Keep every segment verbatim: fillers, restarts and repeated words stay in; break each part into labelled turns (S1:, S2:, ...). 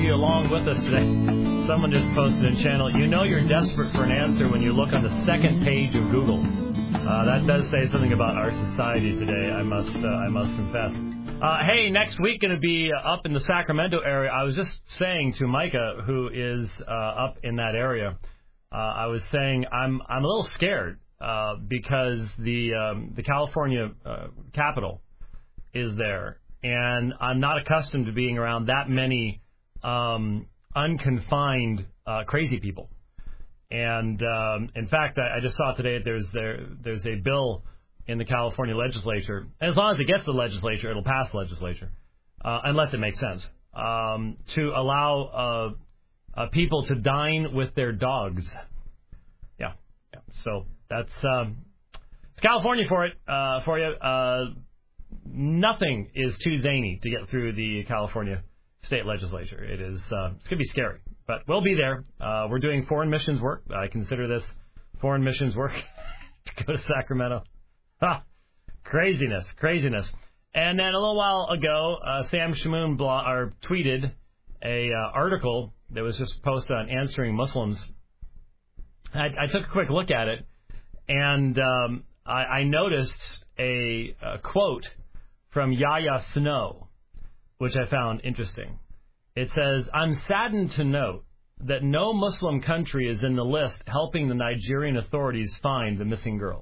S1: you along with us today. Someone just posted in channel, you know you're desperate for an answer when you look on the second page of Google. Uh, that does say something about our society today, I must uh, I must confess. Uh, hey, next week going to be up in the Sacramento area. I was just saying to Micah, who is uh, up in that area, uh, I was saying I'm I'm a little scared uh, because the um, the California uh, Capitol is there, and I'm not accustomed to being around that many um, unconfined uh, crazy people. And um, in fact, I, I just saw today that there's there there's a bill in the California legislature. And as long as it gets to the legislature, it'll pass the legislature, uh, unless it makes sense, um, to allow uh, uh, people to dine with their dogs. Yeah, yeah. So that's um, it's California for it uh, for you. Uh, nothing is too zany to get through the California state legislature. It is uh, it's gonna be scary, but we'll be there. Uh, we're doing foreign missions work. I consider this foreign missions work to go to Sacramento. Ha! Craziness, craziness. And then a little while ago, uh, Sam Shamoon blo- or tweeted a uh, article that was just posted on Answering Muslims. I, I took a quick look at it, and um, I, I noticed a, a quote from Yahya Snow, which I found interesting. It says, "I'm saddened to note that no Muslim country is in the list helping the Nigerian authorities find the missing girls."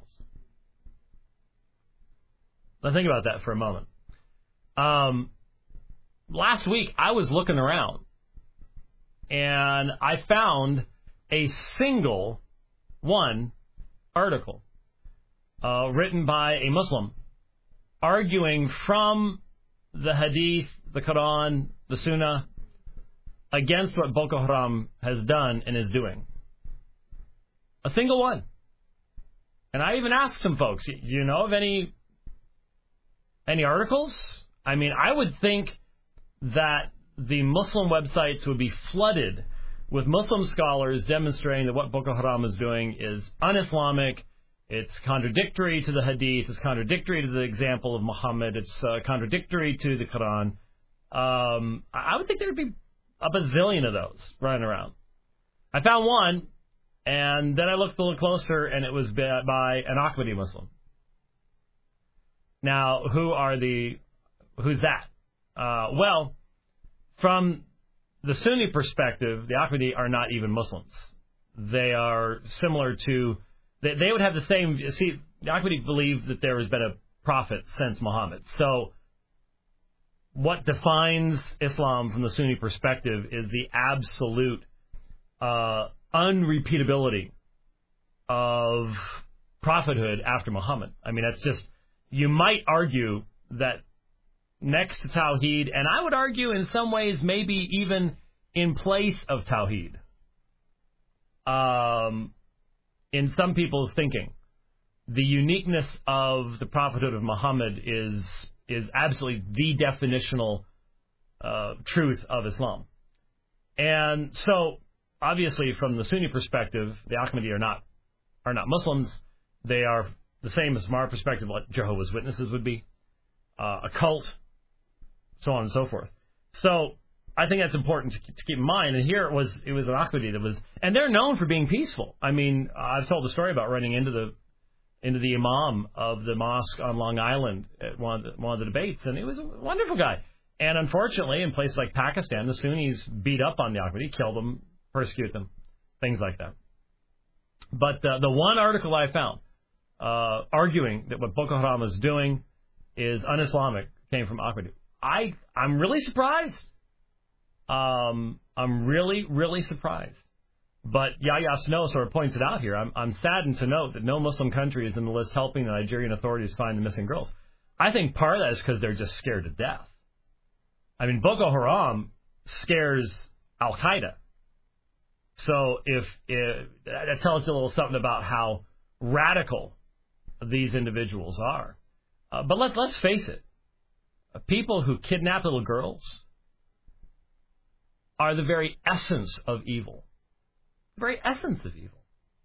S1: Now think about that for a moment. Um, last week, I was looking around, and I found a single one article uh, written by a Muslim arguing from the Hadith, the Quran, the Sunnah, against what Boko Haram has done and is doing. A single one. And I even asked some folks, do you know of any any articles? I mean, I would think that the Muslim websites would be flooded with Muslim scholars demonstrating that what Boko Haram is doing is un-Islamic, it's contradictory to the Hadith, it's contradictory to the example of Muhammad, it's uh, contradictory to the Quran. Um, I would think there would be a bazillion of those running around. I found one, and then I looked a little closer, and it was by an Ahmadi Muslim. Now, who are the, who's that? Uh, well, from the Sunni perspective, the Ahmadi are not even Muslims. They are similar to, they, they would have the same, see, the Ahmadi believe that there has been a prophet since Muhammad. So, what defines Islam from the Sunni perspective is the absolute uh, unrepeatability of prophethood after Muhammad. I mean, that's just, you might argue that next to Tawheed, and I would argue in some ways maybe even in place of Tawheed, um, in some people's thinking, the uniqueness of the prophethood of Muhammad is is absolutely the definitional uh, truth of Islam. And so, obviously, from the Sunni perspective, the Ahmadi are not are not Muslims. They are the same as from our perspective what Jehovah's Witnesses would be, uh, a cult, so on and so forth. So I think that's important to, to keep in mind. And here it was it was an Ahmadi that was, and they're known for being peaceful. I mean, I've told a story about running into the into the imam of the mosque on Long Island at one of the, one of the debates, and he was a wonderful guy. And unfortunately, in places like Pakistan, the Sunnis beat up on the Ahmadi, killed them, persecute them, things like that. But uh, the one article I found uh, arguing that what Boko Haram is doing is un-Islamic came from Ahmadi. I, I'm really surprised. Um, I'm really, really surprised. But Yahya Snow sort of points it out here. I'm, I'm saddened to note that no Muslim country is in the list helping the Nigerian authorities find the missing girls. I think part of that is because they're just scared to death. I mean, Boko Haram scares Al-Qaeda. So if, if that tells you a little something about how radical these individuals are. Uh, but let's let's face it, people who kidnap little girls are the very essence of evil. The very essence of evil.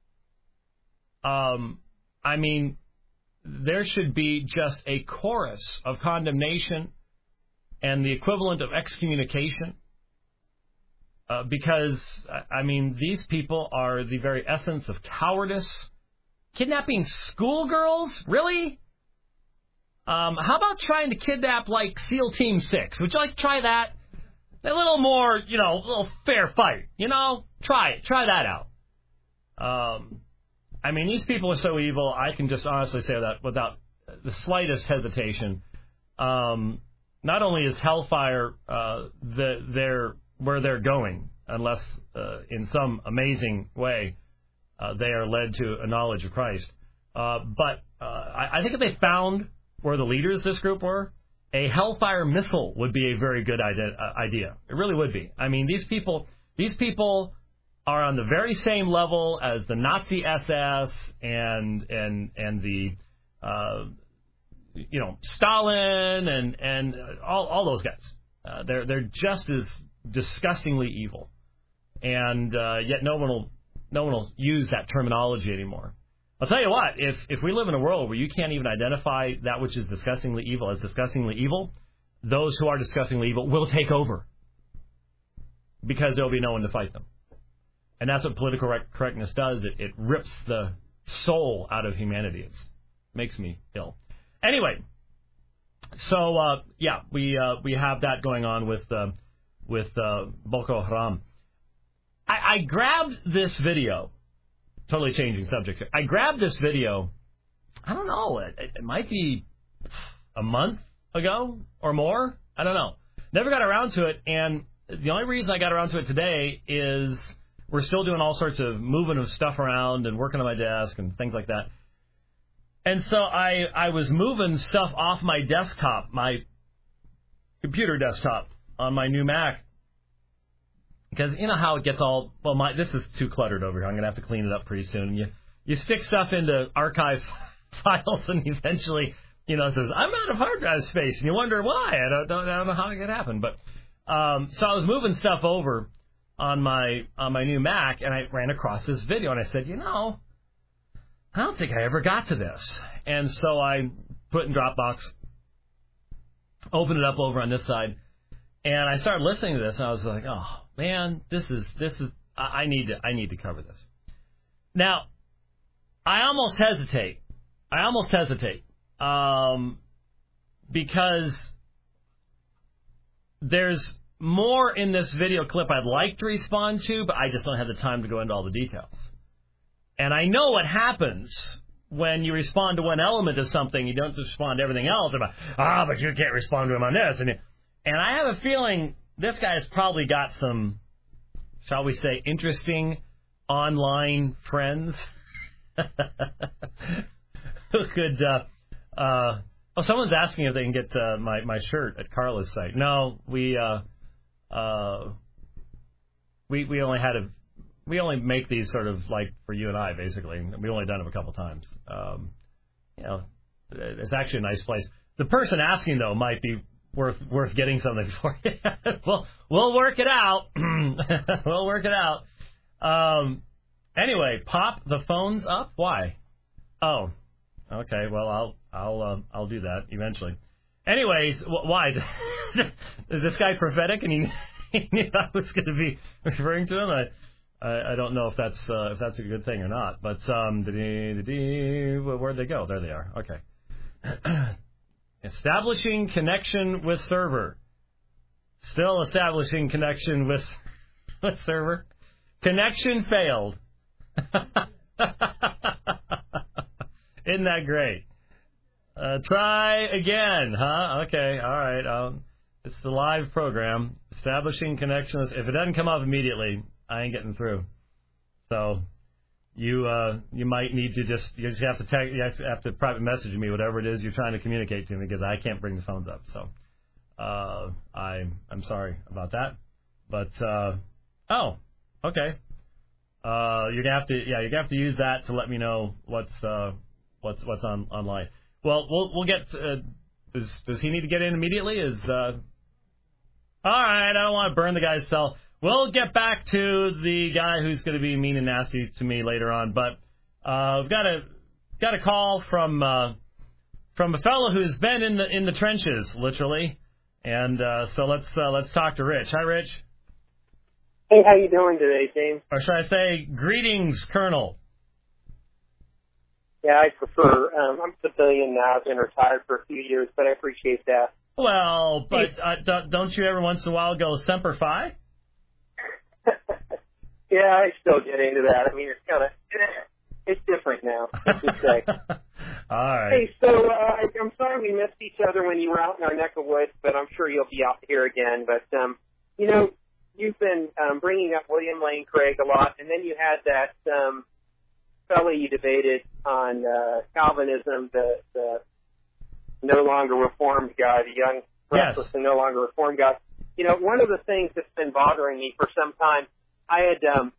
S1: Um, I mean, there should be just a chorus of condemnation and the equivalent of excommunication uh, because, I mean, these people are the very essence of cowardice. Kidnapping schoolgirls? Really? Um, how about trying to kidnap, like, SEAL Team six? Would you like to try that? A little more, you know, a little fair fight. You know? Try it. Try that out. Um, I mean, these people are so evil, I can just honestly say that without the slightest hesitation. Um, not only is hellfire uh, the, they're, where they're going, unless uh, in some amazing way uh, they are led to a knowledge of Christ. Uh, but uh, I, I think if they found where the leaders of this group were, a hellfire missile would be a very good idea. It really would be. I mean, these people, these people are on the very same level as the Nazi S S and and and the uh, you know Stalin and and all all those guys. Uh, they're they're just as disgustingly evil, and uh, yet no one will no one will use that terminology anymore. I'll tell you what, if if we live in a world where you can't even identify that which is disgustingly evil as disgustingly evil, those who are disgustingly evil will take over because there will be no one to fight them. And that's what political correctness does. It, it rips the soul out of humanity. It makes me ill. Anyway, so uh, yeah, we uh, we have that going on with uh, with uh, Boko Haram. I, I grabbed this video. Totally changing subject here. I grabbed this video. I don't know. It, it might be a month ago or more. I don't know. Never got around to it. And the only reason I got around to it today is we're still doing all sorts of moving of stuff around and working on my desk and things like that. And so I, I was moving stuff off my desktop, my computer desktop on my new Mac. Because you know how it gets all, well, my this is too cluttered over here. I'm going to have to clean it up pretty soon. And you, you stick stuff into archive files and eventually, you know, it says, I'm out of hard drive space. And you wonder why. I don't, don't, I don't know how it could happen. But um, so I was moving stuff over on my on my new Mac, and I ran across this video, and I said, you know, I don't think I ever got to this. And so I put it in Dropbox, opened it up over on this side, and I started listening to this, and I was like, oh, man, this is, this is, I need to, I need to cover this. Now, I almost hesitate. I almost hesitate, um, because there's more in this video clip I'd like to respond to, but I just don't have the time to go into all the details. And I know what happens when you respond to one element of something, you don't respond to everything else. About, ah, but you can't respond to him on this. And, and I have a feeling this guy's probably got some, shall we say, interesting online friends who could, uh, uh, oh, someone's asking if they can get uh, my, my shirt at Carla's site. No, we, uh, uh, we, we only had a, we only make these sort of like for you and I, basically. We've only done them a couple times. Um, you know, it's actually a nice place. The person asking, though, might be worth worth getting something for you. we'll, we'll work it out. we'll work it out. Um, anyway, pop the phones up. Why? Oh, okay. Well, I'll I'll uh, I'll do that eventually. Anyways, wh- why? Is this guy prophetic? And he, he knew I was going to be referring to him. I, I, I don't know if that's uh, if that's a good thing or not. But um, where'd they go? There they are. Okay. Establishing connection with server. Still establishing connection with with server. Connection failed. Isn't that great? Uh, try again, huh? Okay, all right. Um, it's the live program. Establishing connections. If it doesn't come up immediately, I ain't getting through. So you uh, you might need to just you just have to tag, you have to private message me whatever it is you're trying to communicate to me because I can't bring the phones up. So uh, I I'm sorry about that. But uh, oh, okay. Uh, you're gonna have to yeah you're gonna have to use that to let me know what's uh, what's what's on online. Well, we'll we'll get. Uh, does does he need to get in immediately? Is uh, all right. I don't want to burn the guy's cell. We'll get back to the guy who's going to be mean and nasty to me later on. But uh, we've got a got a call from uh, from a fellow who's been in the in the trenches, literally. And uh, so let's uh, let's talk to Rich. Hi, Rich.
S2: Hey, how you doing today, James?
S1: Or should I say, greetings, Colonel?
S2: Yeah, I prefer. Um, I'm civilian now. I've been retired for a few years, but I appreciate that.
S1: Well, but uh, don't you every once in a while go Semper Fi?
S2: Yeah, I still get into that. I mean, it's kind of, it's different now, let's just say.
S1: All right.
S2: Hey, so uh, I'm sorry we missed each other when you were out in our neck of woods, but I'm sure you'll be out here again. But, um, you know, you've been um, bringing up William Lane Craig a lot, and then you had that um, fellow you debated on uh, Calvinism, the, the no longer reformed guy, the young, restless
S1: yes.
S2: and no longer reformed guy. You know, one of the things that's been bothering me for some time, I had um,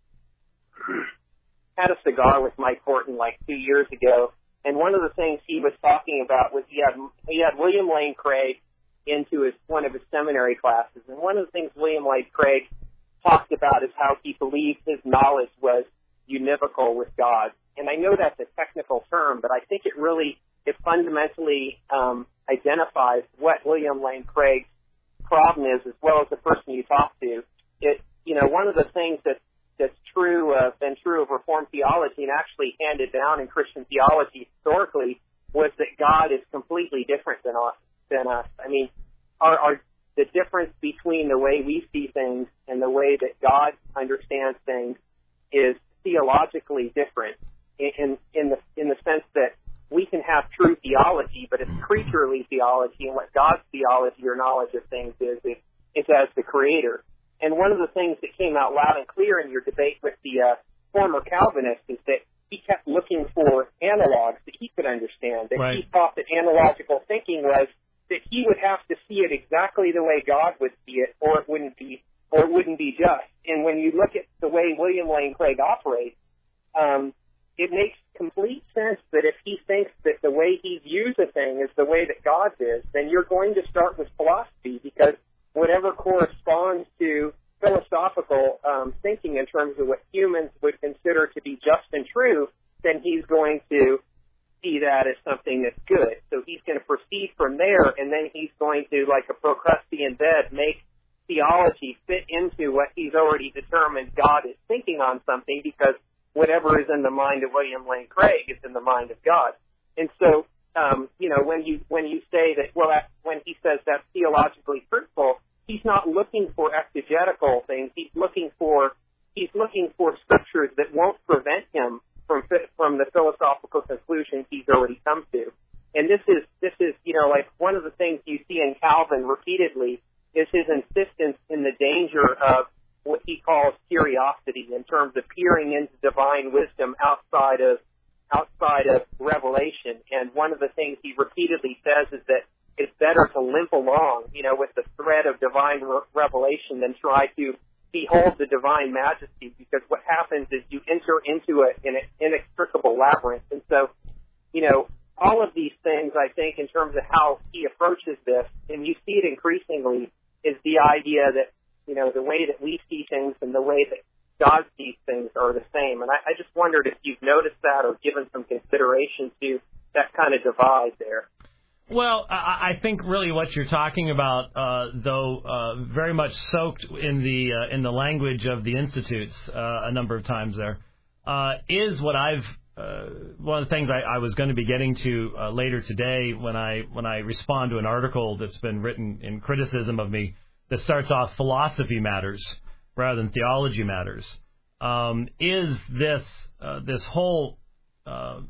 S2: had a cigar with Mike Horton like two years ago, and one of the things he was talking about was he had he had William Lane Craig into his one of his seminary classes, and one of the things William Lane Craig talked about is how he believed his knowledge was univocal with God. And I know that's a technical term, but I think it really it fundamentally um, identifies what William Lane Craig's problem is, as well as the person you talk to. It you know one of the things that that's true uh, been true of Reformed theology and actually handed down in Christian theology historically was that God is completely different than us. Than us. I mean, our, our the difference between the way we see things and the way that God understands things is theologically different. In in the in the sense that we can have true theology, but it's creaturely theology, and what God's theology or knowledge of things is is, is as the Creator. And one of the things that came out loud and clear in your debate with the uh, former Calvinist is that he kept looking for analogs that he could understand. That
S1: right.
S2: he thought that analogical thinking was that he would have to see it exactly the way God would see it, or it wouldn't be, or it wouldn't be just. And when you look at the way William Lane Craig operates, um, it makes complete sense that if he thinks that the way he views a thing is the way that God's is, then you're going to start with philosophy, because whatever corresponds to philosophical um, thinking in terms of what humans would consider to be just and true, then he's going to see that as something that's good. So he's going to proceed from there, and then he's going to, like a Procrustean bed, make theology fit into what he's already determined God is thinking on something, because whatever is in the mind of William Lane Craig is in the mind of God. And so, um, you know, when you when you say that, well, that, when he says that's theologically fruitful, he's not looking for exegetical things. He's looking for he's looking for scriptures that won't prevent him from from the philosophical conclusions he's already come to. And this is this is you know like one of the things you see in Calvin repeatedly is his insistence in the danger of what he calls curiosity, in terms of peering into divine wisdom outside of outside of revelation. And one of the things he repeatedly says is that it's better to limp along, you know, with the thread of divine re- revelation than try to behold the divine majesty, because what happens is you enter into a, an inextricable labyrinth. And so, you know, all of these things, I think, in terms of how he approaches this, and you see it increasingly, is the idea that, you know, the way that we see things and the way that God sees things are the same. And I, I just wondered if you've noticed that or given some consideration to that kind of divide there.
S1: Well, I think really what you're talking about, uh, though, uh, very much soaked in the uh, in the language of the Institutes uh, a number of times there, uh, is what I've uh, one of the things I, I was going to be getting to uh, later today when I when I respond to an article that's been written in criticism of me that starts off philosophy matters rather than theology matters. Um, is this uh, this whole uh,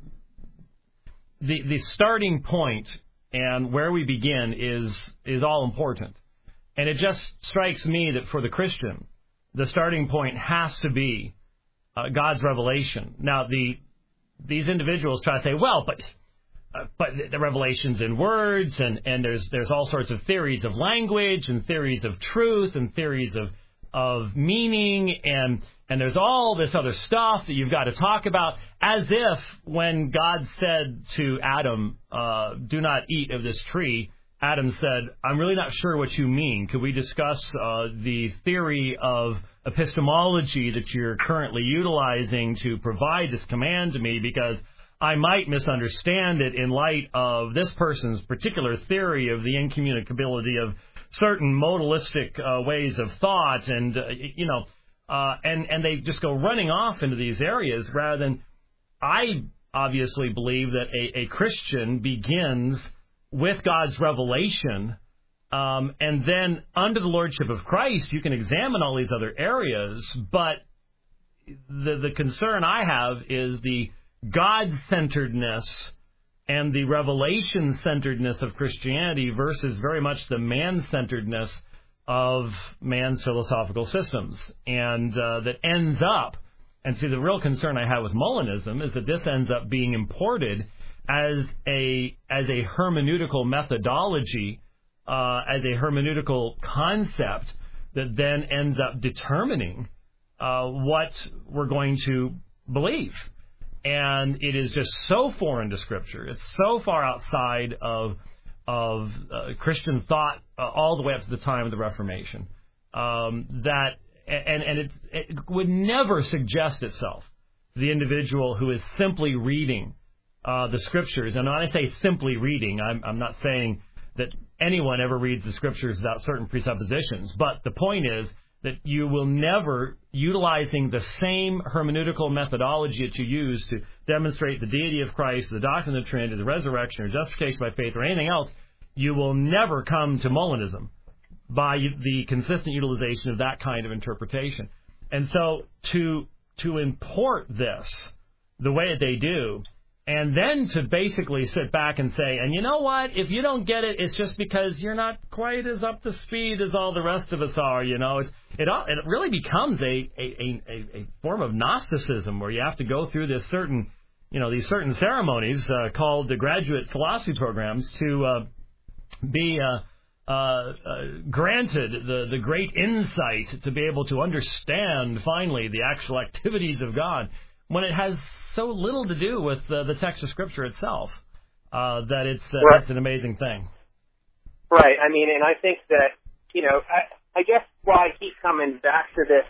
S1: the the starting point and where we begin is is all important. And it just strikes me that for the Christian, the starting point has to be uh, God's revelation. Now, the these individuals try to say, well, but uh, but the revelation's in words, and, and there's there's all sorts of theories of language and theories of truth and theories of of meaning, and and there's all this other stuff that you've got to talk about, as if when God said to Adam, uh, do not eat of this tree, Adam said, I'm really not sure what you mean. Could we discuss uh, the theory of epistemology that you're currently utilizing to provide this command to me, because I might misunderstand it in light of this person's particular theory of the incommunicability of certain modalistic uh, ways of thought, and uh, you know, uh, and and they just go running off into these areas rather than. I obviously believe that a, a Christian begins with God's revelation, um, and then under the lordship of Christ, you can examine all these other areas. But the the concern I have is the God-centeredness and the revelation-centeredness of Christianity versus very much the man-centeredness of man's philosophical systems. And uh, that ends up, and see, the real concern I have with Molinism is that this ends up being imported as a as a hermeneutical methodology, uh, as a hermeneutical concept that then ends up determining uh, what we're going to believe. And it is just so foreign to Scripture. It's so far outside of of uh, Christian thought uh, all the way up to the time of the Reformation um, that, and, and it, it would never suggest itself to the individual who is simply reading uh, the Scriptures. And when I say simply reading, I'm, I'm not saying that anyone ever reads the Scriptures without certain presuppositions. But the point is that you will never, utilizing the same hermeneutical methodology that you use to demonstrate the deity of Christ, the doctrine of the Trinity, the resurrection, or justification by faith, or anything else, you will never come to Molinism by the consistent utilization of that kind of interpretation. And so to to import this the way that they do, and then to basically sit back and say, and you know what, if you don't get it, it's just because you're not quite as up to speed as all the rest of us are, you know. It's, it it really becomes a, a, a, a form of Gnosticism where you have to go through this certain, you know, these certain ceremonies uh, called the graduate philosophy programs to uh, be uh, uh, uh, granted the, the great insight to be able to understand, finally, the actual activities of God, when it has so little to do with uh, the text of Scripture itself, uh, that it's uh,
S2: right.
S1: it's an amazing thing.
S2: Right. I mean, and I think that, you know, I, I guess why I keep coming back to this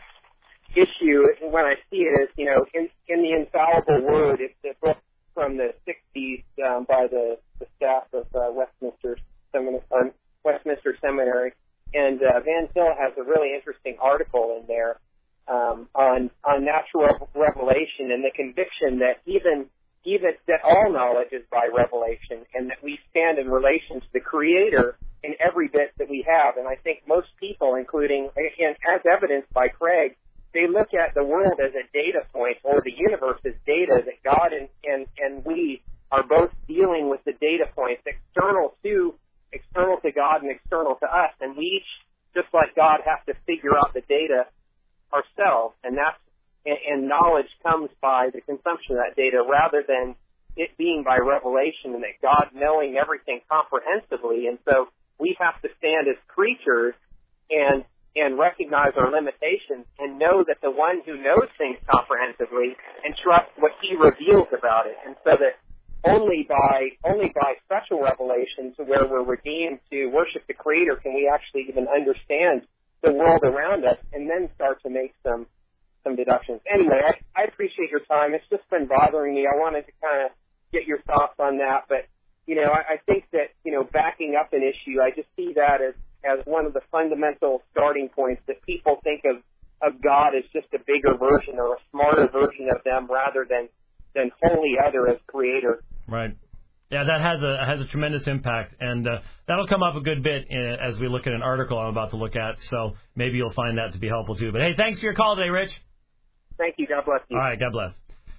S2: issue when I see it is, you know, in, in the Infallible Word, it's a book from the sixties um, by the, the staff of uh, Westminster Seminary, um, Westminster Seminary, and uh, Van Til has a really interesting article in there Um, on on natural revelation and the conviction that even even that all knowledge is by revelation, and that we stand in relation to the Creator in every bit that we have. And I think most people, including, and as evidenced by Craig, they look at the world as a data point, or the universe as data, that God and, and, and we are both dealing with the data points external to external to God and external to us, and we each, just like God, have to figure out the data ourselves, and that's and, and knowledge comes by the consumption of that data rather than it being by revelation, and that God knowing everything comprehensively. And so we have to stand as creatures and and recognize our limitations and know that the one who knows things comprehensively and trust what he reveals about it. And so that only by only by special revelation, to where we're redeemed to worship the Creator, can we actually even understand the world around us, and then start to make some some deductions. Anyway, I, I appreciate your time. It's just been bothering me. I wanted to kind of get your thoughts on that, but you know, I, I think that, you know, backing up an issue, I just see that as as one of the fundamental starting points, that people think of of God as just a bigger version or a smarter version of them, rather than than wholly other as Creator.
S1: Right. Yeah, that has a has a tremendous impact, and uh, that'll come up a good bit in, as we look at an article I'm about to look at, so maybe you'll find that to be helpful too. But hey, thanks for your call today, Rich.
S2: Thank you. God bless you.
S1: All right, God bless.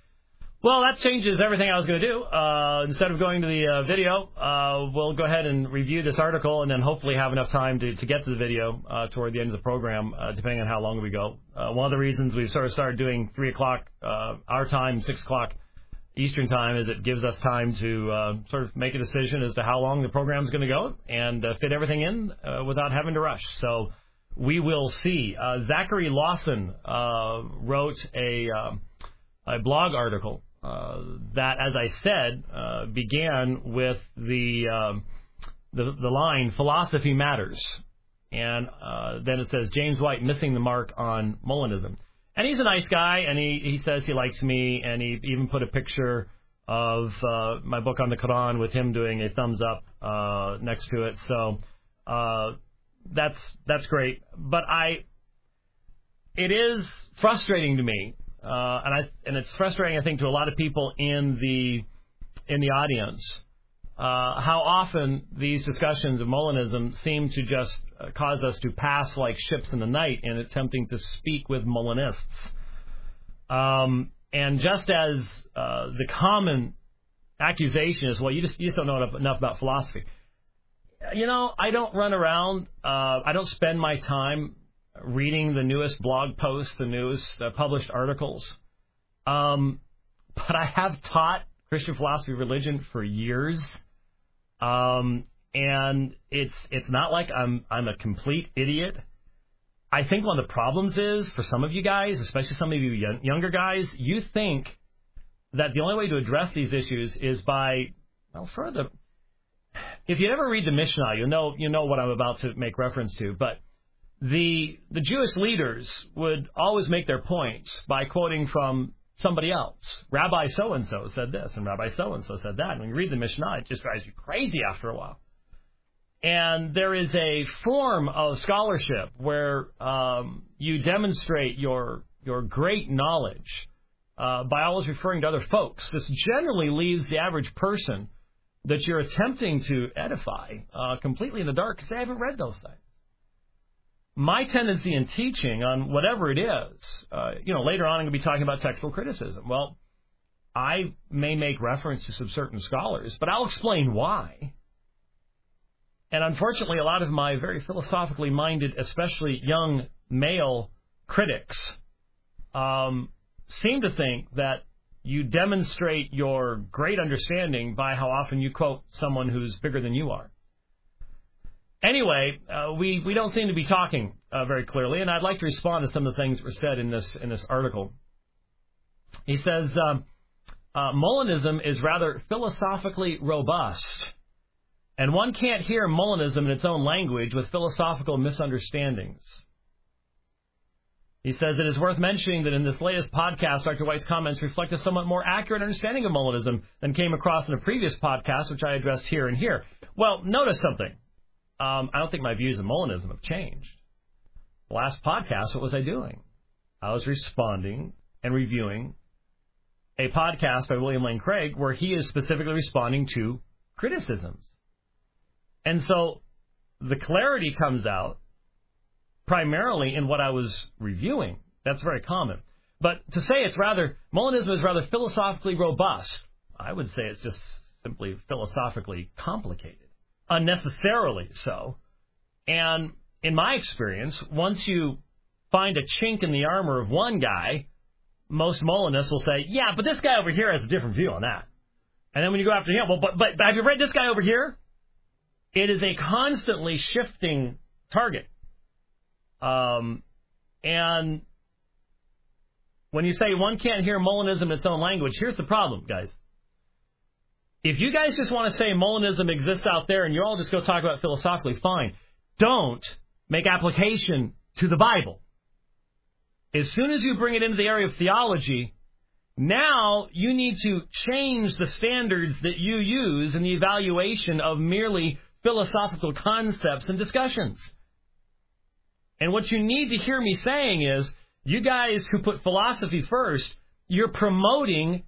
S1: Well, that changes everything I was going to do. Uh, instead of going to the uh, video, uh, we'll go ahead and review this article, and then hopefully have enough time to, to get to the video uh, toward the end of the program, uh, depending on how long we go. Uh, one of the reasons we've sort of started doing three o'clock uh, our time, six o'clock Eastern time, is it gives us time to uh, sort of make a decision as to how long the program is going to go and uh, fit everything in uh, without having to rush. So we will see. Uh, Zachary Lawson uh, wrote a, uh, a blog article uh, that, as I said, uh, began with the, um, the the line, "Philosophy matters." And uh, then it says, James White missing the mark on Molinism. And he's a nice guy, and he, he says he likes me, and he even put a picture of uh, my book on the Quran with him doing a thumbs up uh, next to it. So uh, that's that's great. But I, it is frustrating to me, uh, and I and it's frustrating, I think, to a lot of people in the in the audience, uh, how often these discussions of Molinism seem to just uh, cause us to pass like ships in the night in attempting to speak with Molinists. Um, and just as uh, the common accusation is, well, you just you just don't know enough, enough about philosophy. You know, I don't run around. Uh, I don't spend my time reading the newest blog posts, the newest uh, published articles. Um, but I have taught Christian philosophy of religion for years, um, and it's it's not like I'm I'm a complete idiot. I think one of the problems is, for some of you guys, especially some of you young, younger guys, you think that the only way to address these issues is by, well, sort of the, if you ever read the Mishnah, you know you know what I'm about to make reference to, but the the Jewish leaders would always make their points by quoting from somebody else. Rabbi so-and-so said this, and Rabbi so-and-so said that. And when you read the Mishnah, it just drives you crazy after a while. And there is a form of scholarship where um, you demonstrate your your great knowledge uh, by always referring to other folks. This generally leaves the average person that you're attempting to edify uh, completely in the dark because they haven't read those things. My tendency in teaching on whatever it is, uh, you know, later on I'm going to be talking about textual criticism. Well, I may make reference to some certain scholars, but I'll explain why. And unfortunately, a lot of my very philosophically minded, especially young male critics, um, seem to think that you demonstrate your great understanding by how often you quote someone who's bigger than you are. Anyway, uh, we, we don't seem to be talking uh, very clearly, and I'd like to respond to some of the things that were said in this in this article. He says, um, uh, Molinism is rather philosophically robust, and one can't hear Molinism in its own language with philosophical misunderstandings. He says it is worth mentioning that in this latest podcast, Doctor White's comments reflect a somewhat more accurate understanding of Molinism than came across in a previous podcast, which I addressed here and here. Well, notice something. Um, I don't think my views of Molinism have changed. The last podcast, what was I doing? I was responding and reviewing a podcast by William Lane Craig where he is specifically responding to criticisms. And so the clarity comes out primarily in what I was reviewing. That's very common. But to say it's rather, Molinism is rather philosophically robust, I would say it's just simply philosophically complicated. Unnecessarily so. And in my experience, once you find a chink in the armor of one guy, most Molinists will say, yeah, but this guy over here has a different view on that. And then when you go after him, well, but, but have you read this guy over here? It is a constantly shifting target. Um, and when you say one can't hear Molinism in its own language, here's the problem, guys. If you guys just want to say Molinism exists out there and you all just go talk about it philosophically, fine. Don't make application to the Bible. As soon as you bring it into the area of theology, now you need to change the standards that you use in the evaluation of merely philosophical concepts and discussions. And what you need to hear me saying is, you guys who put philosophy first, you're promoting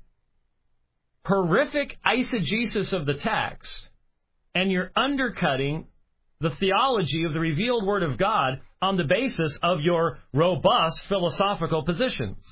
S1: horrific eisegesis of the text, and you're undercutting the theology of the revealed Word of God on the basis of your robust philosophical positions.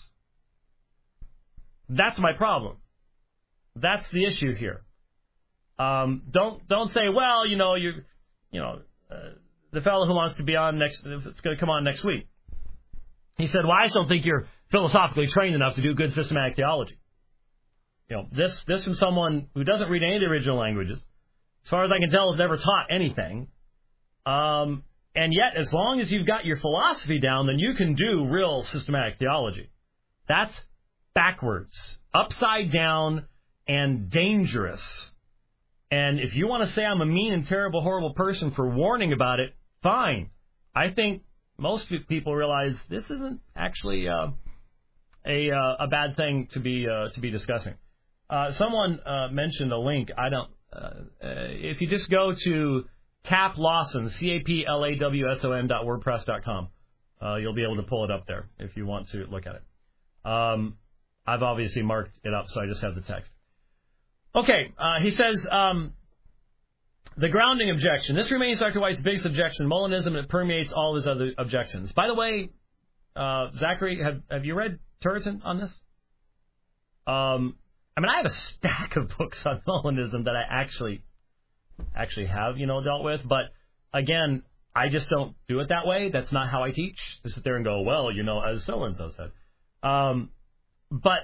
S1: That's my problem. That's the issue here. Um, don't don't say, well, you know, you you know, uh, the fellow who wants to be on next, it's going to come on next week. He said, well, I just don't think you're philosophically trained enough to do good systematic theology. You know, this this from someone who doesn't read any of the original languages, as far as I can tell, has never taught anything. Um, and yet, as long as you've got your philosophy down, then you can do real systematic theology. That's backwards, upside down, and dangerous. And if you want to say I'm a mean and terrible, horrible person for warning about it, fine. I think most people realize this isn't actually uh, a uh, a bad thing to be uh, to be discussing. Uh, someone uh, mentioned a link. I don't. Uh, uh, if you just go to Cap Lawson, C A P L A W S O N dot wordpress dot com. Uh, you'll be able to pull it up there if you want to look at it. Um, I've obviously marked it up, so I just have the text. Okay, uh, he says, um, the grounding objection. This remains Doctor White's biggest objection, Molinism, and it permeates all his other objections. By the way, uh, Zachary, have, have you read Turretin on this? Um, I mean, I have a stack of books on Molinism that I actually actually have, you know, dealt with. But, again, I just don't do it that way. That's not how I teach. To sit there and go, well, you know, as so-and-so said. Um, but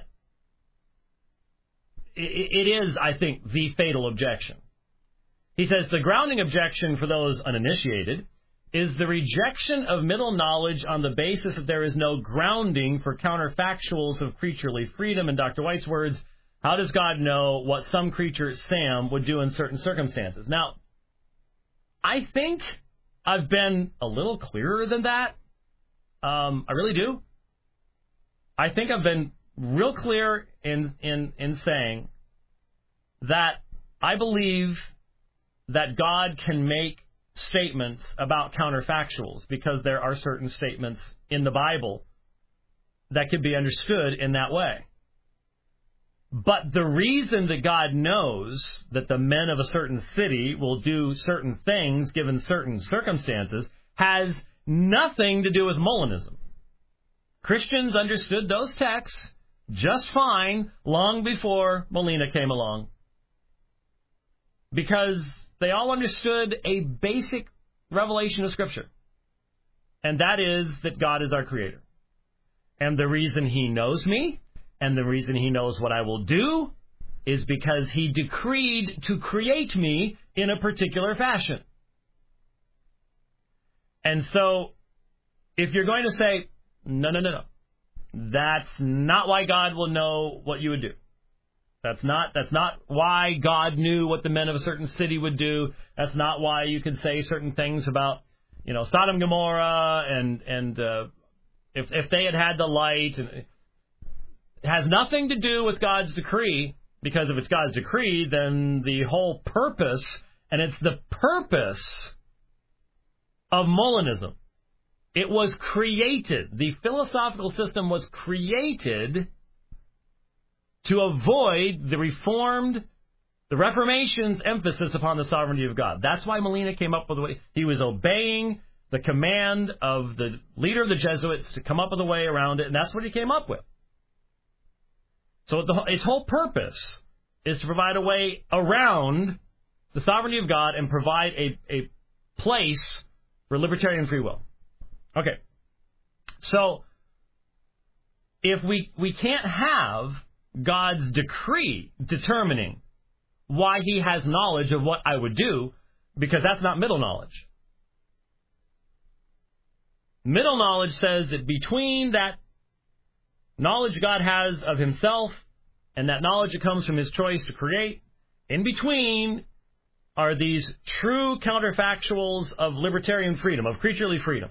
S1: it, it is, I think, the fatal objection. He says the grounding objection for those uninitiated is the rejection of middle knowledge on the basis that there is no grounding for counterfactuals of creaturely freedom. In Doctor White's words, how does God know what some creature, Sam, would do in certain circumstances? Now, I think I've been a little clearer than that. Um, I really do. I think I've been real clear in, in, in saying that I believe that God can make statements about counterfactuals because there are certain statements in the Bible that can be understood in that way. But the reason that God knows that the men of a certain city will do certain things given certain circumstances has nothing to do with Molinism. Christians understood those texts just fine long before Molina came along because they all understood a basic revelation of Scripture, and that is that God is our Creator. And the reason He knows me and the reason He knows what I will do is because He decreed to create me in a particular fashion. And so, if you're going to say, no, no, no, no, that's not why God will know what you would do. That's not that's not why God knew what the men of a certain city would do. That's not why you could say certain things about, you know, Sodom and Gomorrah and and uh, if if they had had the light. And it has nothing to do with God's decree, because if it's God's decree, then the whole purpose, and it's the purpose of Molinism. It was created. The philosophical system was created to avoid the Reformed, the Reformation's emphasis upon the sovereignty of God. That's why Molina came up with the way. He was obeying the command of the leader of the Jesuits to come up with a way around it, and that's what he came up with. So the, its whole purpose is to provide a way around the sovereignty of God and provide a, a place for libertarian free will. Okay. So if we we can't have God's decree determining why He has knowledge of what I would do, because that's not middle knowledge. Middle knowledge says that between that knowledge God has of Himself and that knowledge that comes from His choice to create, in between are these true counterfactuals of libertarian freedom, of creaturely freedom.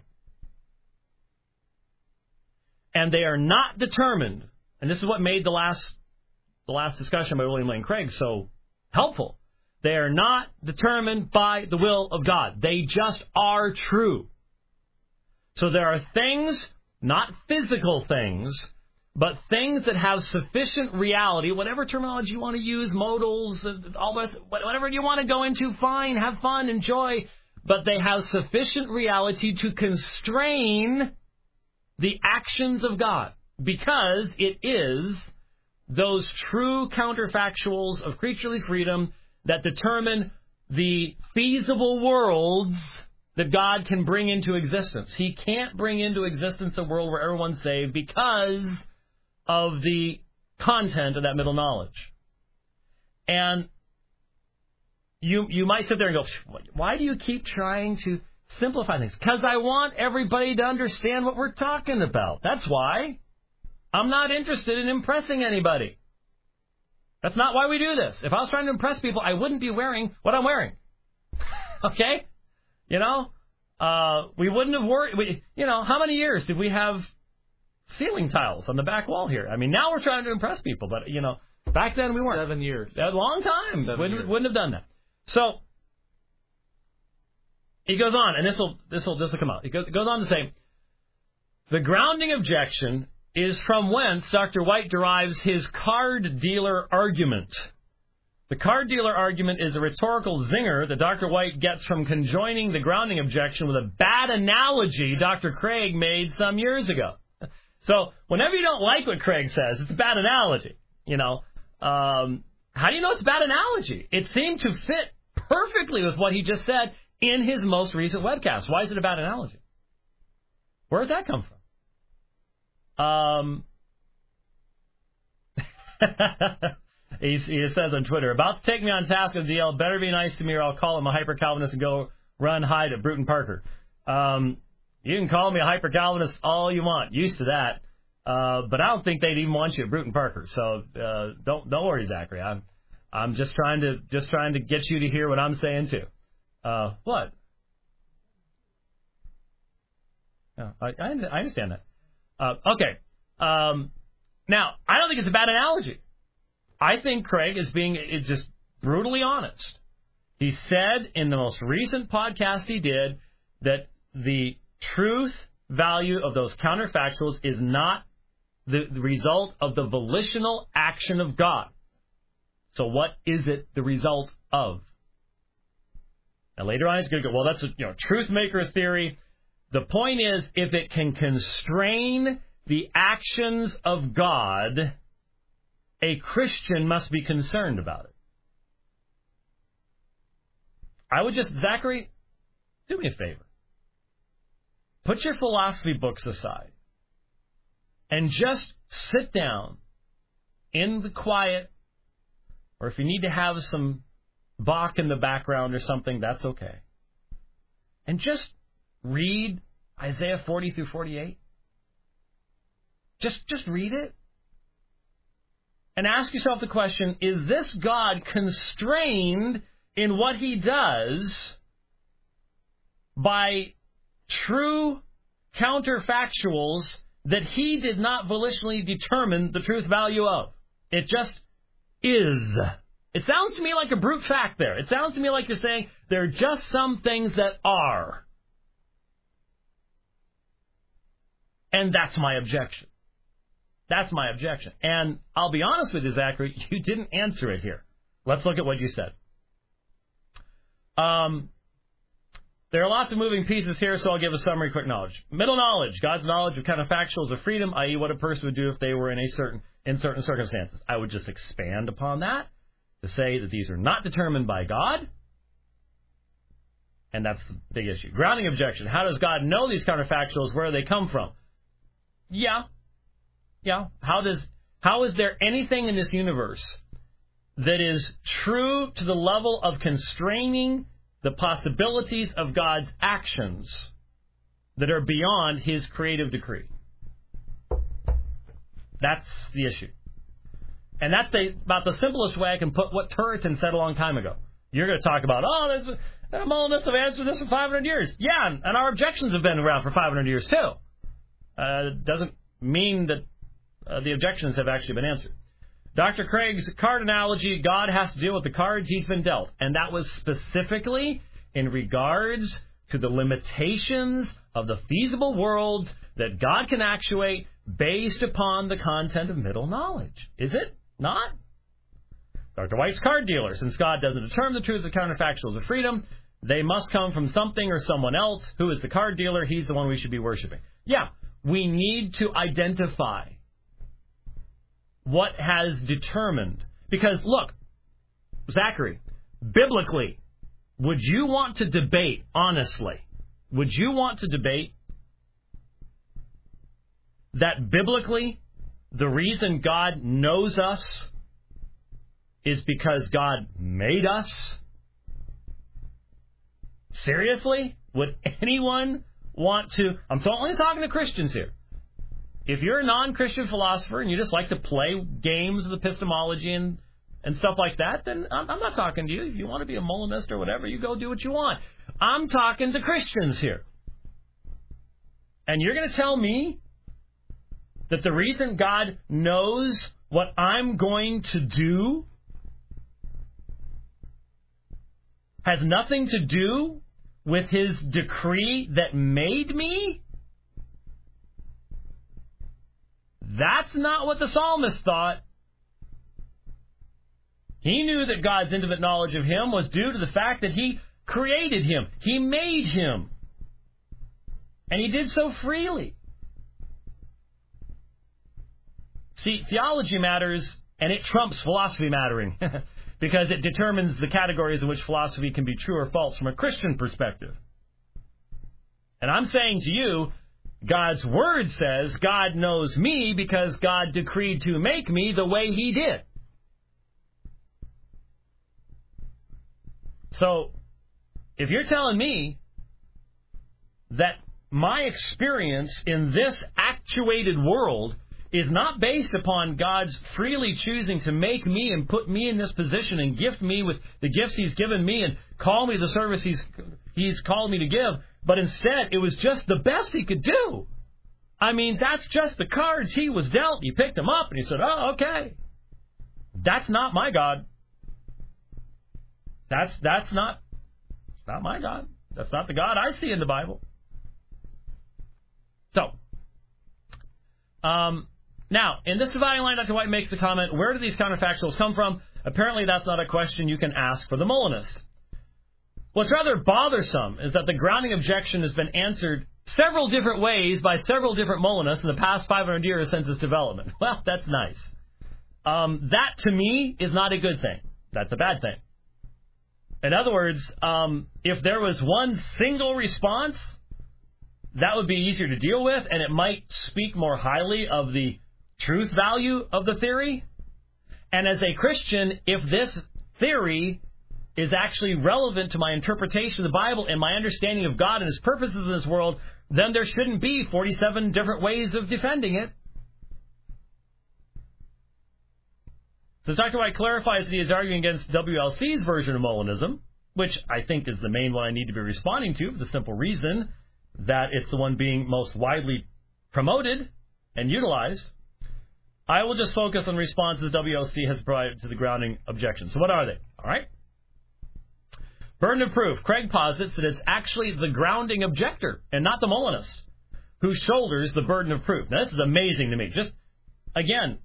S1: And they are not determined, and this is what made the last the last discussion by William Lane Craig so helpful. They are not determined by the will of God. They just are true. So there are things, not physical things, but things that have sufficient reality, whatever terminology you want to use, modals, all this, whatever you want to go into, fine, have fun, enjoy, but they have sufficient reality to constrain the actions of God, because it is those true counterfactuals of creaturely freedom that determine the feasible worlds that God can bring into existence. He can't bring into existence a world where everyone's saved because of the content of that middle knowledge. And you you might sit there and go, why do you keep trying to simplify things? Because I want everybody to understand what we're talking about. That's why. I'm not interested in impressing anybody. That's not why we do this. If I was trying to impress people, I wouldn't be wearing what I'm wearing. Okay? You know? Uh, we wouldn't have worried. We, you know, how many years did we have ceiling tiles on the back wall here? I mean, now we're trying to impress people, but, you know, back then we weren't.
S3: Seven years.
S1: A long time.
S3: Seven
S1: Wouldn't,
S3: years.
S1: wouldn't have done that. So, he goes on, and this will this will this will come out. He goes, goes on to say, the grounding objection is from whence Doctor White derives his card dealer argument. The card dealer argument is a rhetorical zinger that Doctor White gets from conjoining the grounding objection with a bad analogy Doctor Craig made some years ago. So whenever you don't like what Craig says, it's a bad analogy. You know, um, how do you know it's a bad analogy? It seemed to fit perfectly with what he just said in his most recent webcast. Why is it a bad analogy? Where did that come from? Um, he, he says on Twitter, about to take me on task with D L, better be nice to me or I'll call him a hyper-Calvinist and go run hide at Bruton Parker. Um, you can call me a hyper-Calvinist all you want. Used to that. Uh, but I don't think they'd even want you at Bruton Parker. So uh, don't don't worry, Zachary. I'm I'm just trying to just trying to get you to hear what I'm saying too. Uh, what? No, I, I I understand that. Uh, okay. Um, now I don't think it's a bad analogy. I think Craig is being is just brutally honest. He said in the most recent podcast he did that the truth value of those counterfactuals is not the, the result of the volitional action of God. So what is it the result of? Now later on he's going to go, well, that's a you know truth maker theory. The point is, if it can constrain the actions of God, a Christian must be concerned about it. I would just, Zachary, do me a favor. Put your philosophy books aside and just sit down in the quiet, or if you need to have some Bach in the background or something, that's okay. And just read Isaiah forty through forty-eight. Just, just read it. And ask yourself the question, is this God constrained in what he does by true counterfactuals that he did not volitionally determine the truth value of? It just is. It sounds to me like a brute fact there. It sounds to me like you're saying there are just some things that are. And that's my objection. That's my objection. And I'll be honest with you, Zachary, you didn't answer it here. Let's look at what you said. Um, there are lots of moving pieces here, so I'll give a summary, quick knowledge. Middle knowledge, God's knowledge of counterfactuals of freedom, that is what a person would do if they were in a certain in certain circumstances. I would just expand upon that to say that these are not determined by God, and that's the big issue. Grounding objection, how does God know these counterfactuals, where do they come from? Yeah. Yeah. How does how is there anything in this universe that is true to the level of constraining the possibilities of God's actions that are beyond his creative decree? That's the issue. And that's the, about the simplest way I can put what Turretin said a long time ago. You're going to talk about, oh, there's a, Molinists have answered this for five hundred years. Yeah, and our objections have been around for five hundred years too. Uh, doesn't mean that uh, the objections have actually been answered. Doctor Craig's card analogy, God has to deal with the cards he's been dealt. And that was specifically in regards to the limitations of the feasible worlds that God can actuate based upon the content of middle knowledge. Is it not? Doctor White's card dealer, since God doesn't determine the truth of counterfactuals of freedom, they must come from something or someone else. Who is the card dealer? He's the one we should be worshiping. Yeah, we need to identify what has determined. Because, look, Zachary, biblically, would you want to debate, honestly, would you want to debate that biblically the reason God knows us is because God made us? Seriously? Would anyone want to... I'm only talking to Christians here. If you're a non-Christian philosopher and you just like to play games of epistemology and, and stuff like that, then I'm, I'm not talking to you. If you want to be a Molinist or whatever, you go do what you want. I'm talking to Christians here. And you're going to tell me that the reason God knows what I'm going to do has nothing to do with his decree that made me? That's not what the psalmist thought. He knew that God's intimate knowledge of him was due to the fact that he created him. He made him. And he did so freely. See, theology matters, and it trumps philosophy mattering, because it determines the categories in which philosophy can be true or false from a Christian perspective. And I'm saying to you, God's Word says God knows me because God decreed to make me the way He did. So, if you're telling me that my experience in this actuated world is not based upon God's freely choosing to make me and put me in this position and gift me with the gifts He's given me and call me to the service He's, he's called me to give, but instead it was just the best He could do. I mean, that's just the cards He was dealt. He picked them up and He said, oh, okay. That's not my God. That's that's not, not my God. That's not the God I see in the Bible. So, um, now, in this dividing line, Doctor White makes the comment, where do these counterfactuals come from? Apparently that's not a question you can ask for the Molinists. What's rather bothersome is that the grounding objection has been answered several different ways by several different Molinists in the past five hundred years since its development. Well, that's nice. Um, that, to me, is not a good thing. That's a bad thing. In other words, um, if there was one single response, that would be easier to deal with, and it might speak more highly of the truth value of the theory. And as a Christian, if this theory is actually relevant to my interpretation of the Bible and my understanding of God and His purposes in this world, then there shouldn't be forty-seven different ways of defending it. So Doctor White clarifies that he is arguing against W L C's version of Molinism, which I think is the main one I need to be responding to for the simple reason that it's the one being most widely promoted and utilized. I will just focus on responses W L C has provided to the grounding objection. So what are they? All right. Burden of proof. Craig posits that it's actually the grounding objector and not the Molinist who shoulders the burden of proof. Now, this is amazing to me. Just, again,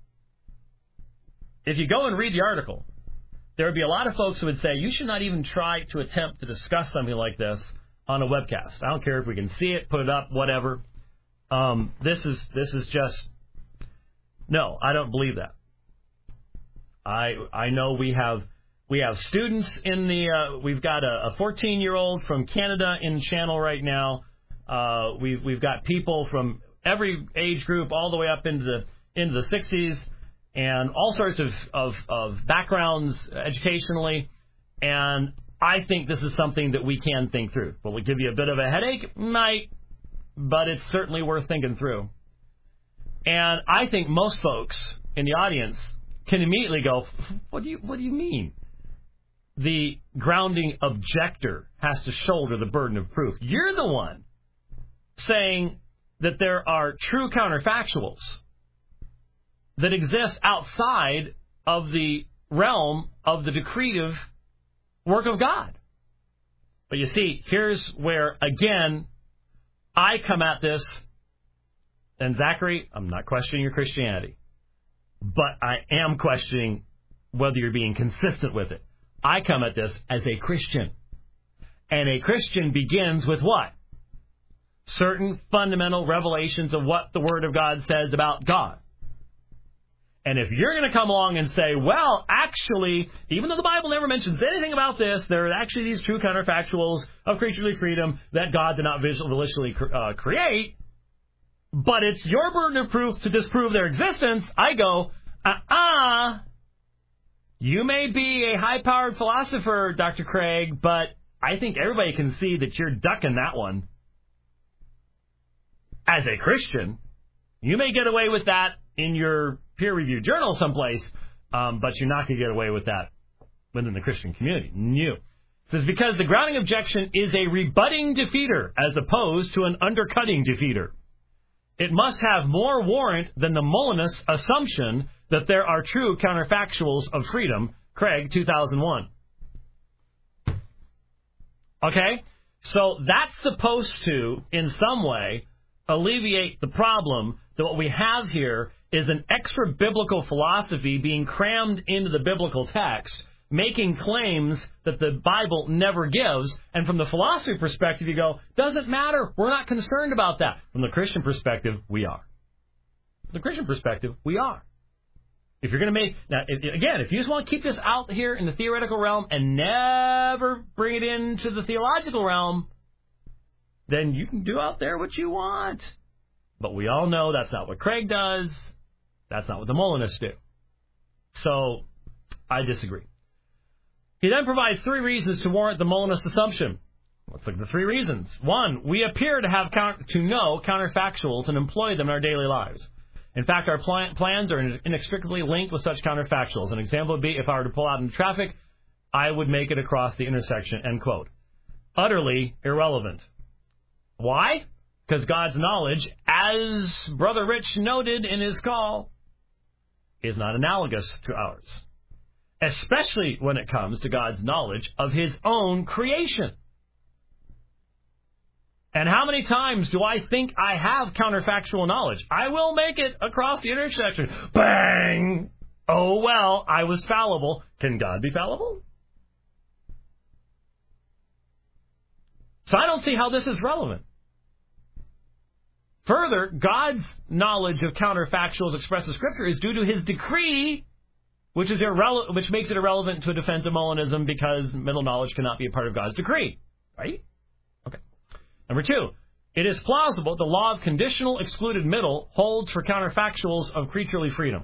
S1: if you go and read the article, there would be a lot of folks who would say, you should not even try to attempt to discuss something like this on a webcast. I don't care if we can see it, put it up, whatever. Um, this is this is just, no, I don't believe that. I I know we have we have students in the, uh, we've got a fourteen-year-old from Canada in the channel right now. Uh, we've we've got people from every age group all the way up into the into the sixties. And all sorts of, of, of backgrounds educationally, and I think this is something that we can think through. Will it give you a bit of a headache? Might, but it's certainly worth thinking through. And I think most folks in the audience can immediately go, what do you, what do you mean? The grounding objector has to shoulder the burden of proof. You're the one saying that there are true counterfactuals that exists outside of the realm of the decretive work of God. But you see, here's where, again, I come at this, and Zachary, I'm not questioning your Christianity, but I am questioning whether you're being consistent with it. I come at this as a Christian. And a Christian begins with what? Certain fundamental revelations of what the Word of God says about God. And if you're going to come along and say, well, actually, even though the Bible never mentions anything about this, there are actually these true counterfactuals of creaturely freedom that God did not volitionally uh, create, but it's your burden of proof to disprove their existence, I go, uh-uh, you may be a high-powered philosopher, Doctor Craig, but I think everybody can see that you're ducking that one. As a Christian, you may get away with that in your peer-reviewed journal someplace, um, but you're not going to get away with that within the Christian community. No. It says, because the grounding objection is a rebutting defeater as opposed to an undercutting defeater. It must have more warrant than the Molinist assumption that there are true counterfactuals of freedom. Craig, two thousand one. Okay? So that's supposed to, in some way, alleviate the problem that what we have here is an extra-biblical philosophy being crammed into the biblical text, making claims that the Bible never gives. And from the philosophy perspective, you go, doesn't matter. We're not concerned about that. From the Christian perspective, we are. From the Christian perspective, we are. If you're going to make, now, if, again, if you just want to keep this out here in the theoretical realm and never bring it into the theological realm, then you can do out there what you want. But we all know that's not what Craig does. That's not what the Molinists do. So, I disagree. He then provides three reasons to warrant the Molinist assumption. Let's look at the three reasons. One, we appear to have count- to know counterfactuals and employ them in our daily lives. In fact, our pl- plans are inextricably linked with such counterfactuals. An example would be if I were to pull out into traffic, I would make it across the intersection, end quote. Utterly irrelevant. Why? Because God's knowledge, as Brother Rich noted in his call, is not analogous to ours. Especially when it comes to God's knowledge of his own creation. And how many times do I think I have counterfactual knowledge? I will make it across the intersection. Bang! Oh, well, I was fallible. Can God be fallible? So I don't see how this is relevant. Further, God's knowledge of counterfactuals expressed in Scripture is due to his decree, which is irrele- which makes it irrelevant to a defense of Molinism because middle knowledge cannot be a part of God's decree. Right? Okay. Number two, it is plausible the law of conditional excluded middle holds for counterfactuals of creaturely freedom.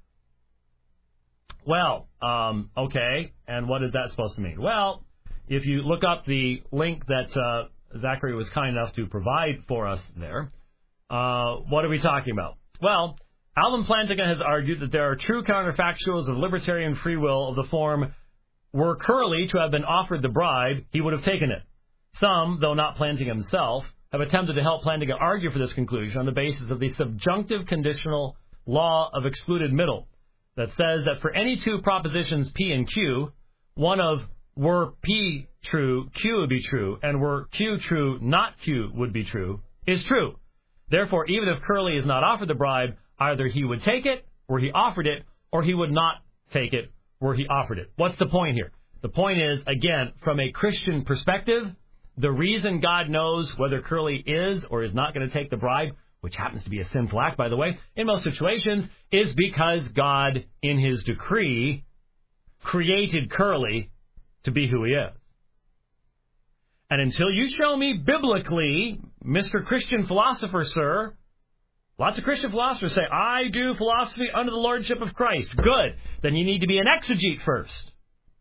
S1: Well, um, okay, and what is that supposed to mean? Well, if you look up the link that uh, Zachary was kind enough to provide for us there, uh, what are we talking about? Well, Alvin Plantinga has argued that there are true counterfactuals of libertarian free will of the form, were Curley to have been offered the bribe, he would have taken it. Some, though not Plantinga himself, have attempted to help Plantinga argue for this conclusion on the basis of the subjunctive conditional law of excluded middle that says that for any two propositions P and Q, one of were P true, Q would be true, and were Q true, not Q would be true, is true. Therefore, even if Curley is not offered the bribe, either he would take it, were he offered it, or he would not take it, were he offered it. What's the point here? The point is, again, from a Christian perspective, the reason God knows whether Curley is or is not going to take the bribe, which happens to be a sinful act, by the way, in most situations, is because God, in his decree, created Curley to be who he is. And until you show me biblically, Mister Christian philosopher, sir, lots of Christian philosophers say, I do philosophy under the lordship of Christ. Good. Then you need to be an exegete first.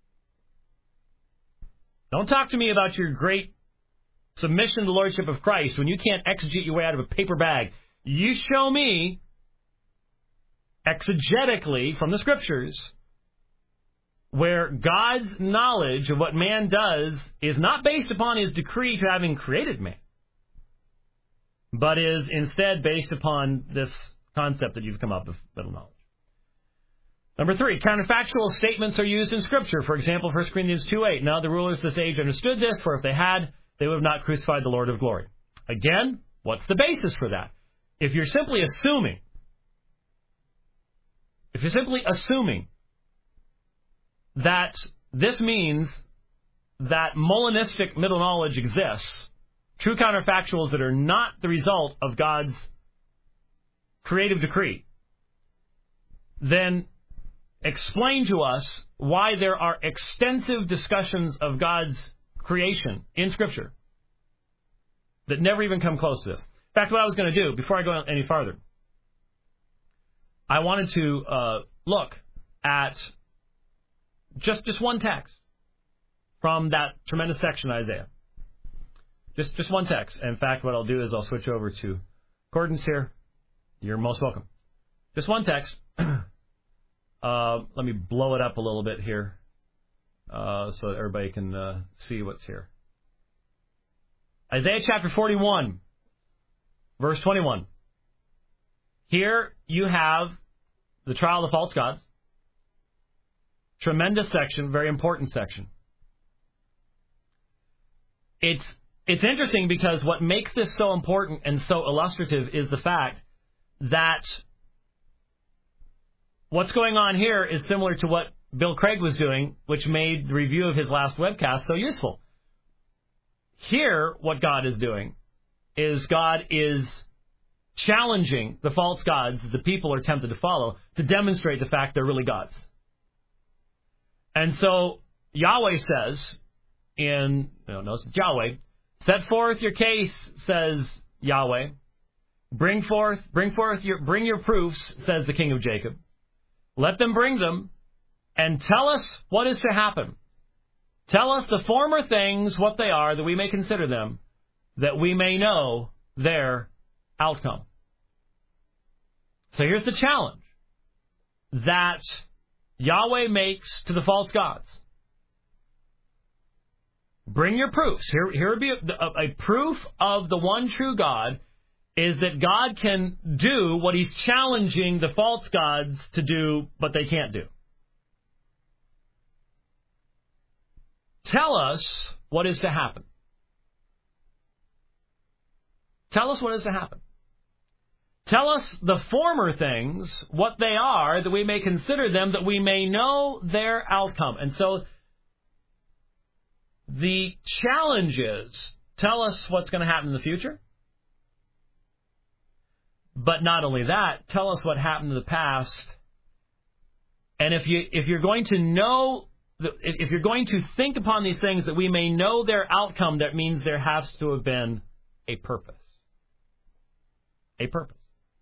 S1: Don't talk to me about your great submission to the lordship of Christ when you can't exegete your way out of a paper bag. You show me exegetically from the Scriptures where God's knowledge of what man does is not based upon his decree to having created man, but is instead based upon this concept that you've come up with, middle knowledge. Number three, counterfactual statements are used in Scripture. For example, First Corinthians two eight. Now the rulers of this age understood this, for if they had, they would have not crucified the Lord of glory. Again, what's the basis for that? If you're simply assuming, if you're simply assuming that this means that Molinistic middle knowledge exists, true counterfactuals that are not the result of God's creative decree, then explain to us why there are extensive discussions of God's creation in Scripture that never even come close to this. In fact, what I was going to do, before I go any farther, I wanted to uh, look at just just one text from that tremendous section, Isaiah. Just just one text. In fact, what I'll do is I'll switch over to Accordance here. You're most welcome. Just one text. uh, let me blow it up a little bit here uh, so that everybody can uh, see what's here. Isaiah chapter forty-one, verse twenty-one. Here you have the trial of the false gods. Tremendous section, very important section. It's it's interesting because what makes this so important and so illustrative is the fact that what's going on here is similar to what Bill Craig was doing, which made the review of his last webcast so useful. Here, what God is doing is God is challenging the false gods that the people are tempted to follow to demonstrate the fact they're really gods. And so Yahweh says in, no, no, it's Yahweh, set forth your case, says Yahweh. Bring forth, bring forth your, bring your proofs, says the King of Jacob. Let them bring them and tell us what is to happen. Tell us the former things, what they are, that we may consider them, that we may know their outcome. So here's the challenge that Yahweh makes to the false gods. Bring your proofs. Here, here would be a, a, a proof of the one true God is that God can do what he's challenging the false gods to do, but they can't do. Tell us what is to happen. Tell us what is to happen. Tell us the former things, what they are, that we may consider them, that we may know their outcome. And so the challenge is, tell us what's going to happen in the future. But not only that, tell us what happened in the past. And if you if you're going to know, if you're going to think upon these things that we may know their outcome, that means there has to have been a purpose. A purpose.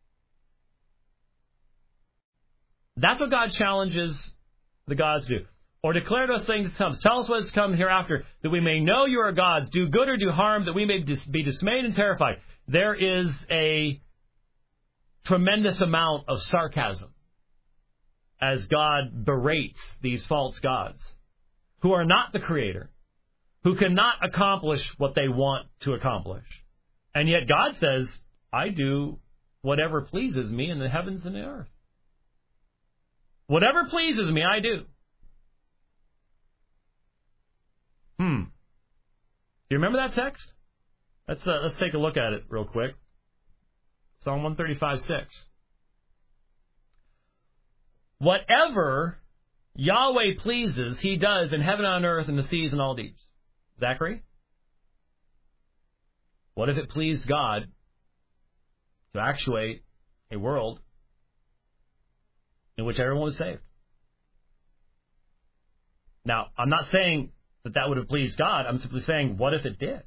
S1: That's what God challenges the gods to do. Or declare those things to come. Tell us what is to come hereafter, that we may know you are gods. Do good or do harm, that we may be dismayed and terrified. There is a tremendous amount of sarcasm as God berates these false gods who are not the creator, who cannot accomplish what they want to accomplish. And yet God says, I do whatever pleases me in the heavens and the earth. Whatever pleases me, I do. Hmm. Do you remember that text? Let's uh, let's take a look at it real quick. Psalm one thirty-five, six. Whatever Yahweh pleases, he does in heaven and on earth and the seas and all deeps. Zachary? What if it pleased God to actuate a world in which everyone was saved? Now, I'm not saying that that would have pleased God. I'm simply saying, what if it did?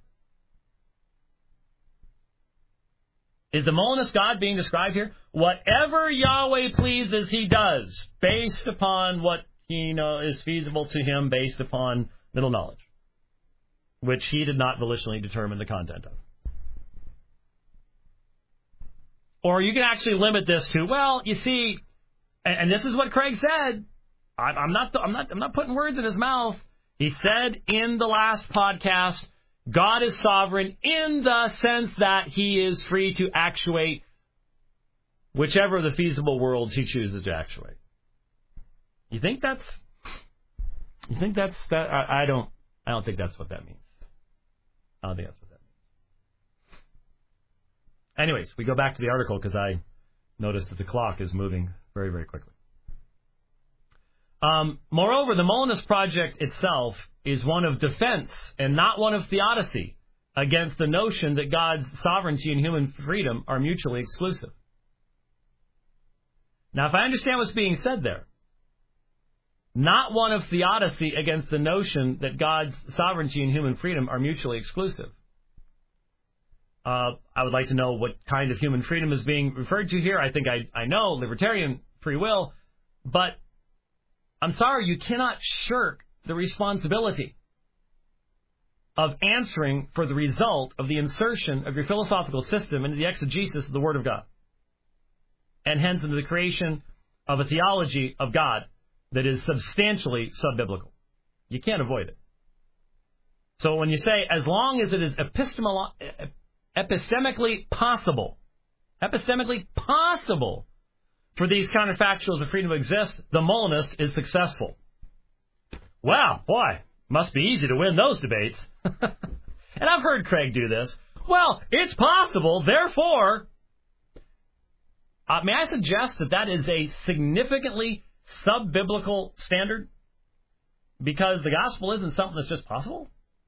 S1: Is the Molinist God being described here? Whatever Yahweh pleases, he does, based upon what he know is feasible to him, based upon middle knowledge, which he did not volitionally determine the content of. Or you can actually limit this to, well, you see, and, and this is what Craig said. I, I'm not, I'm not, I'm not putting words in his mouth. He said in the last podcast, God is sovereign in the sense that he is free to actuate whichever of the feasible worlds he chooses to actuate. You think that's, you think that's, that? I, I don't, I don't think that's what that means. I don't think that's what that means. Anyways, we go back to the article because I noticed that the clock is moving very, very quickly. Um, moreover, the Molinist project itself is one of defense and not one of theodicy against the notion that God's sovereignty and human freedom are mutually exclusive. Now, if I understand what's being said there, not one of theodicy against the notion that God's sovereignty and human freedom are mutually exclusive. Uh, I would like to know what kind of human freedom is being referred to here. I think I, I know, libertarian free will, but I'm sorry, you cannot shirk the responsibility of answering for the result of the insertion of your philosophical system into the exegesis of the Word of God, and hence into the creation of a theology of God that is substantially sub-biblical. You can't avoid it. So when you say, as long as it is epistemolo- epistemically possible, epistemically possible for these counterfactuals of freedom to exist, the Molinist is successful. Wow, boy, must be easy to win those debates. and I've heard Craig do this, well, it's possible, therefore, uh, may I suggest that that is a significantly sub-biblical standard? Because the gospel isn't something that's just possible?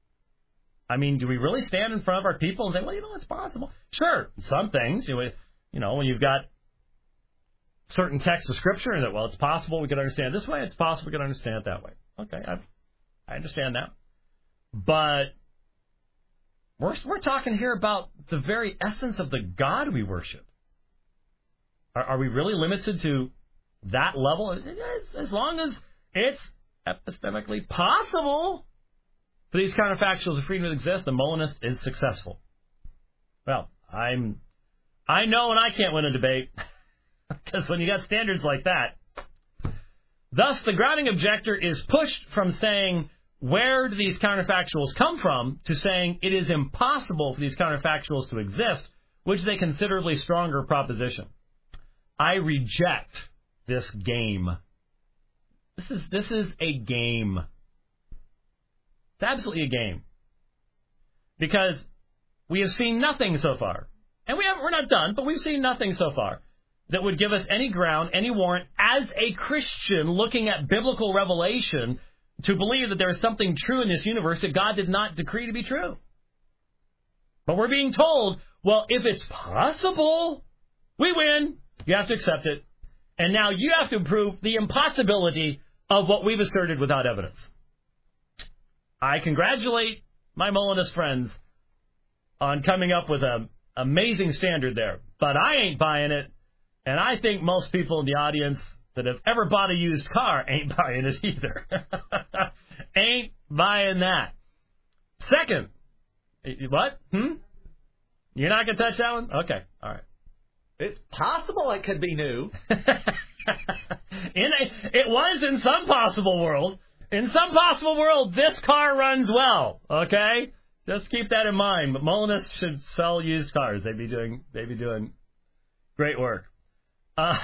S1: I mean, do we really stand in front of our people and say, well, you know, it's possible? Sure, some things, you know, you know when you've got certain texts of Scripture and that, well, it's possible we can understand it this way, it's possible we can understand it that way. Okay, I, I understand that. But we're, we're talking here about the very essence of the God we worship. Are, are we really limited to that level? As, as long as it's epistemically possible for these counterfactuals of freedom to exist, the Molinist is successful. Well, I'm, I know and I can't win a debate, because when you got standards like that, thus the grounding objector is pushed from saying, where do these counterfactuals come from, to saying it is impossible for these counterfactuals to exist, which is a considerably stronger proposition. I reject this game. This is this is a game. It's absolutely a game. Because we have seen nothing so far. And we haven't, we're not done, but we've seen nothing so far that would give us any ground, any warrant, as a Christian looking at biblical revelation, to believe that there is something true in this universe that God did not decree to be true. But we're being told, well, if it's possible, we win. You have to accept it. And now you have to prove the impossibility of what we've asserted without evidence. I congratulate my Molinist friends on coming up with an amazing standard there. But I ain't buying it. And I think most people in the audience that have ever bought a used car ain't buying it either. Ain't buying that. Second, what? Hmm? You're not going to touch that one? Okay, all right.
S3: It's possible it could be new.
S1: in a, it was in some possible world. In some possible world, this car runs well. Okay, just keep that in mind. But Molinists should sell used cars. They'd be doing. They'd be doing great work. Uh,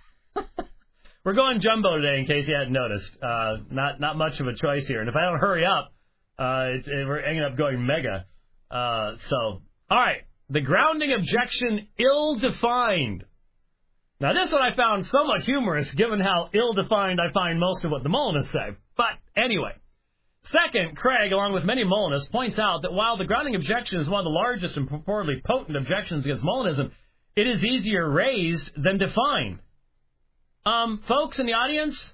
S1: we're going jumbo today, in case you hadn't noticed. Uh, not not much of a choice here. And if I don't hurry up, uh, it, it, we're ending up going mega. Uh, so, all right. The grounding objection, ill-defined. Now, this one I found so much humorous, given how ill-defined I find most of what the Molinists say. But anyway. Second, Craig, along with many Molinists, points out that while the grounding objection is one of the largest and purportedly potent objections against Molinism, it is easier raised than defined. Um, folks in the audience,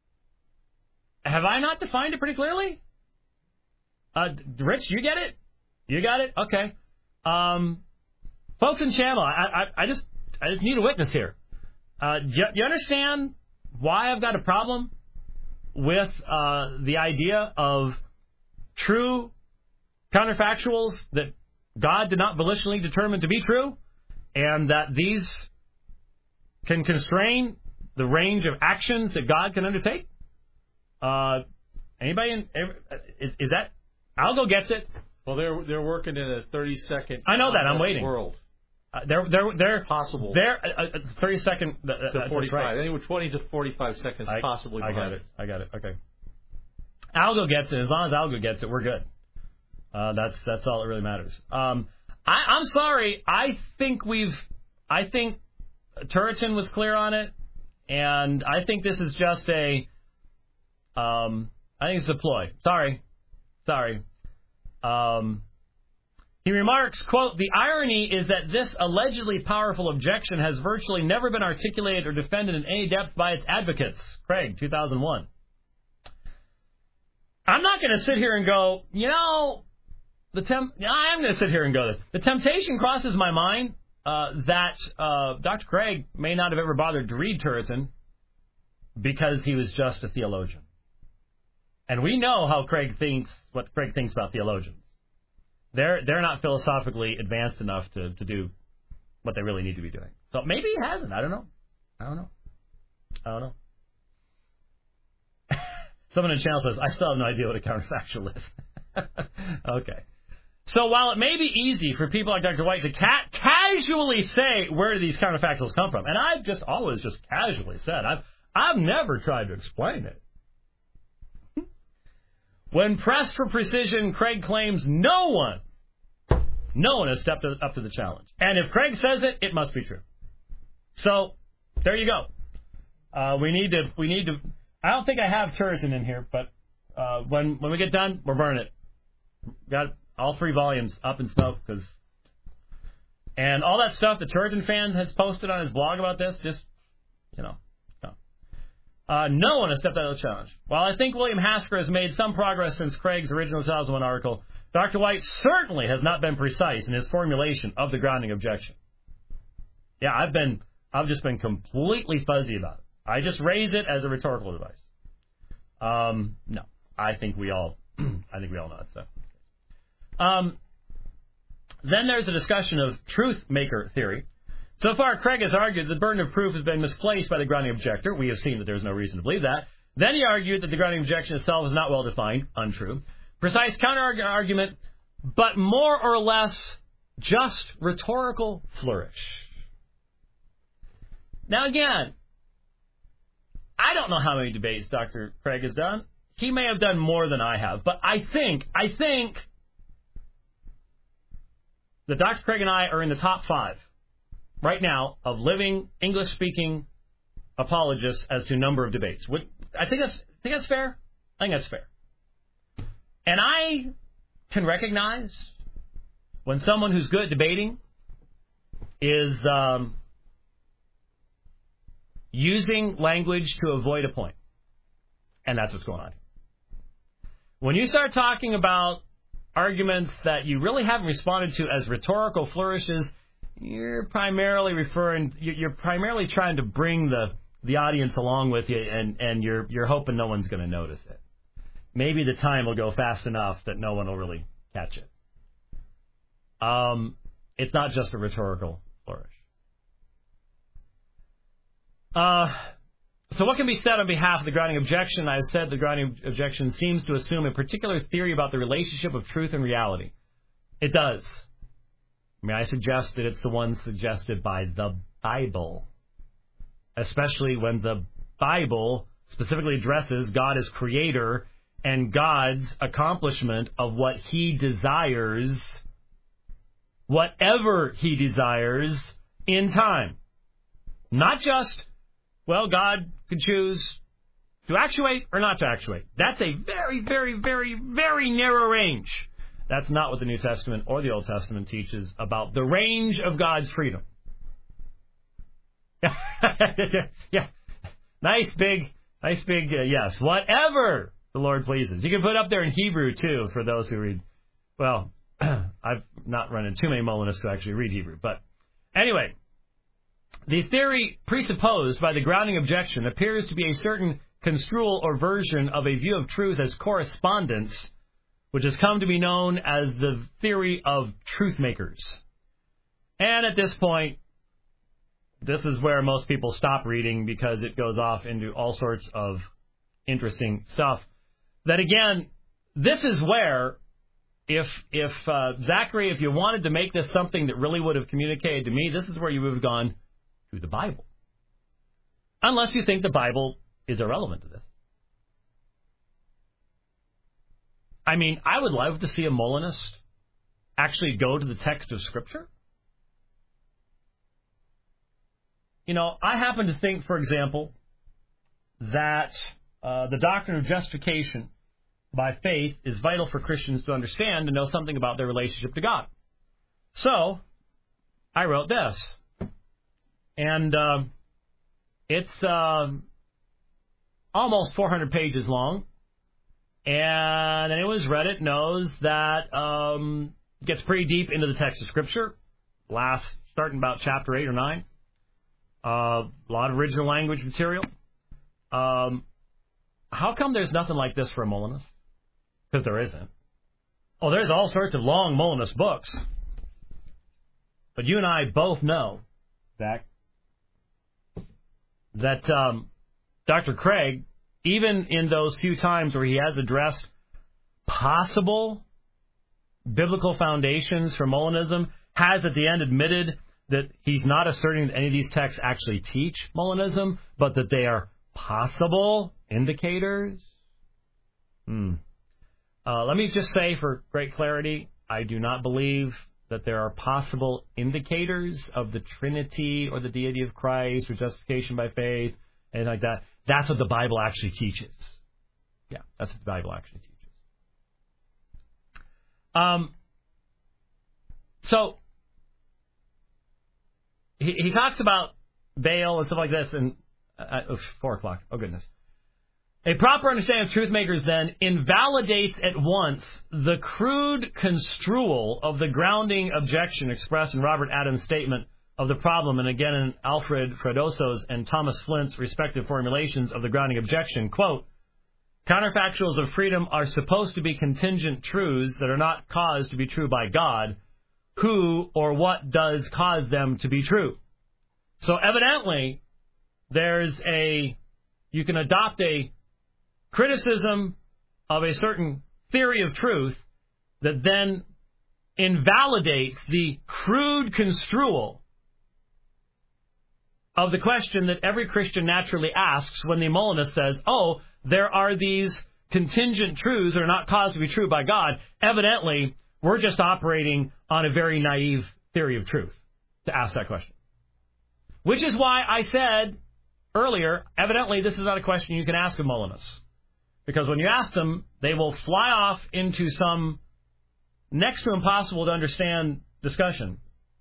S1: have I not defined it pretty clearly? Uh, Rich, you get it? You got it? Okay. Um, folks in channel, I, I, I just, I just need a witness here. Uh, do you, you understand why I've got a problem with uh, the idea of true counterfactuals that God did not volitionally determine to be true, and that these can constrain the range of actions that God can undertake? Uh, anybody? In, is, is that Algo gets it?
S3: Well, they're they're working in a thirty second.
S1: I know that. I'm waiting.
S3: World.
S1: Uh, they're they're they're
S3: possible.
S1: They're uh, thirty second uh,
S3: to forty-five.
S1: Right.
S3: Anyway, twenty to forty-five seconds
S1: I,
S3: possibly.
S1: I got it. I got it. Okay. Algo gets it. As long as Algo gets it, we're good. Uh, that's that's all that really matters. Um, I, I'm sorry. I think we've. I think Turretin was clear on it, and I think this is just a. Um, I think it's a ploy. Sorry, sorry. Um, he remarks, quote, "The irony is that this allegedly powerful objection has virtually never been articulated or defended in any depth by its advocates." Craig, two thousand one. I'm not going to sit here and go, you know, the temp. I'm going to sit here and go this. The temptation crosses my mind uh, that uh, Doctor Craig may not have ever bothered to read Turretin because he was just a theologian. And we know how Craig thinks, what Craig thinks about theologians. They're they're not philosophically advanced enough to, to do what they really need to be doing. So maybe he hasn't. I don't know. I don't know. I don't know. Someone in the channel says, I still have no idea what a counterfactual is. Okay. So while it may be easy for people like Doctor White to ca- casually say, where do these counterfactuals come from? And I've just always just casually said, I've I've never tried to explain it. When pressed for precision, Craig claims no one No one has stepped up to the challenge. And if Craig says it, it must be true. So, there you go. Uh, we need to, we need to, I don't think I have Turretin in here, but uh, when when we get done, we're burning it. Got all three volumes up in smoke, because, and all that stuff the Turretin fan has posted on his blog about this, just, you know, no. Uh, no one has stepped out of the challenge. While I think William Hasker has made some progress since Craig's original two thousand one article, Doctor White certainly has not been precise in his formulation of the grounding objection. Yeah, I've been, I've just been completely fuzzy about it. I just raise it as a rhetorical device. Um, no, I think we all, I think we all know it. So, um, then there's a discussion of truth maker theory. So far, Craig has argued the burden of proof has been misplaced by the grounding objector. We have seen that there's no reason to believe that. Then he argued that the grounding objection itself is not well defined. Untrue. Precise counter-argument, but more or less just rhetorical flourish. Now again, I don't know how many debates Doctor Craig has done. He may have done more than I have, but I think, I think that Doctor Craig and I are in the top five right now of living English-speaking apologists as to number of debates. Would, I think that's, I think that's fair. I think that's fair. And I can recognize when someone who's good at debating is um, using language to avoid a point. And that's what's going on. When you start talking about arguments that you really haven't responded to as rhetorical flourishes, you're primarily referring, you're primarily trying to bring the, the audience along with you, and, and you're, you're hoping no one's going to notice it. Maybe the time will go fast enough that no one will really catch it. Um, it's not just a rhetorical flourish. Uh, so what can be said on behalf of the grounding objection? I have said the grounding objection seems to assume a particular theory about the relationship of truth and reality. It does. May I suggest that it's the one suggested by the Bible, especially when the Bible specifically addresses God as creator and God's accomplishment of what he desires, whatever he desires, in time. Not just, well, God could choose to actuate or not to actuate. That's a very, very, very, very narrow range. That's not what the New Testament or the Old Testament teaches about the range of God's freedom. Yeah. Nice big, nice big, uh, yes. Whatever the Lord pleases. You can put up there in Hebrew, too, for those who read. Well, I've not run into too many Molinists who actually read Hebrew. But anyway, the theory presupposed by the grounding objection appears to be a certain construal or version of a view of truth as correspondence, which has come to be known as the theory of truth makers. And at this point, this is where most people stop reading because it goes off into all sorts of interesting stuff. That again, this is where, if if uh, Zachary, if you wanted to make this something that really would have communicated to me, this is where you would have gone to the Bible. Unless you think the Bible is irrelevant to this. I mean, I would love to see a Molinist actually go to the text of Scripture. You know, I happen to think, for example, that uh, the doctrine of justification by faith is vital for Christians to understand and know something about their relationship to God. So, I wrote this. And uh, it's uh, almost four hundred pages long. And anyone who's read it knows that um, it gets pretty deep into the text of Scripture. Last, starting about chapter eight or nine. Uh, a lot of original language material. Um, how come there's nothing like this for a Molinist? Because there isn't. Oh, there's all sorts of long Molinist books. But you and I both know, Zach, that um, Doctor Craig, even in those few times where he has addressed possible biblical foundations for Molinism, has at the end admitted that he's not asserting that any of these texts actually teach Molinism, but that they are possible indicators. Hmm. Uh, let me just say for great clarity, I do not believe that there are possible indicators of the Trinity or the deity of Christ or justification by faith and like that. That's what the Bible actually teaches. Yeah, that's what the Bible actually teaches. Um. So he he talks about Baal and stuff like this, and uh, oh, four o'clock. Oh goodness. A proper understanding of truth makers then invalidates at once the crude construal of the grounding objection expressed in Robert Adams' statement of the problem, and again in Alfred Fredosso's and Thomas Flint's respective formulations of the grounding objection. Quote, counterfactuals of freedom are supposed to be contingent truths that are not caused to be true by God. Who or what does cause them to be true? So evidently, there's a, you can adopt a criticism of a certain theory of truth that then invalidates the crude construal of the question that every Christian naturally asks when the Molinist says, oh, there are these contingent truths that are not caused to be true by God. Evidently, we're just operating on a very naive theory of truth to ask that question. Which is why I said earlier, evidently this is not a question you can ask of Molinists. Because when you ask them, they will fly off into some next to impossible to understand discussion.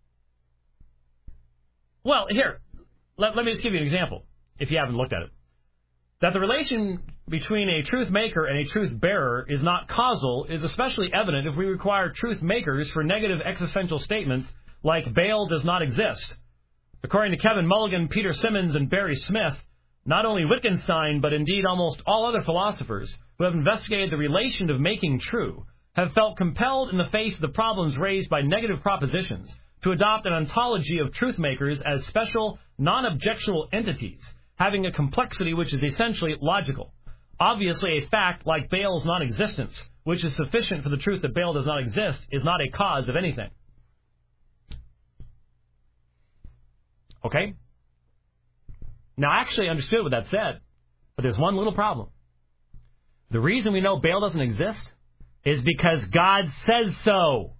S1: Well, here, let, let me just give you an example, if you haven't looked at it. That the relation between a truth maker and a truth bearer is not causal is especially evident if we require truth makers for negative existential statements like Baal does not exist. According to Kevin Mulligan, Peter Simmons, and Barry Smith, not only Wittgenstein, but indeed almost all other philosophers who have investigated the relation of making true have felt compelled in the face of the problems raised by negative propositions to adopt an ontology of truth makers as special, non-objectional entities, having a complexity which is essentially logical. Obviously, a fact like Baal's non-existence, which is sufficient for the truth that Baal does not exist, is not a cause of anything. Okay? Now, I actually understood what that said, but there's one little problem. The reason we know Baal doesn't exist is because God says so.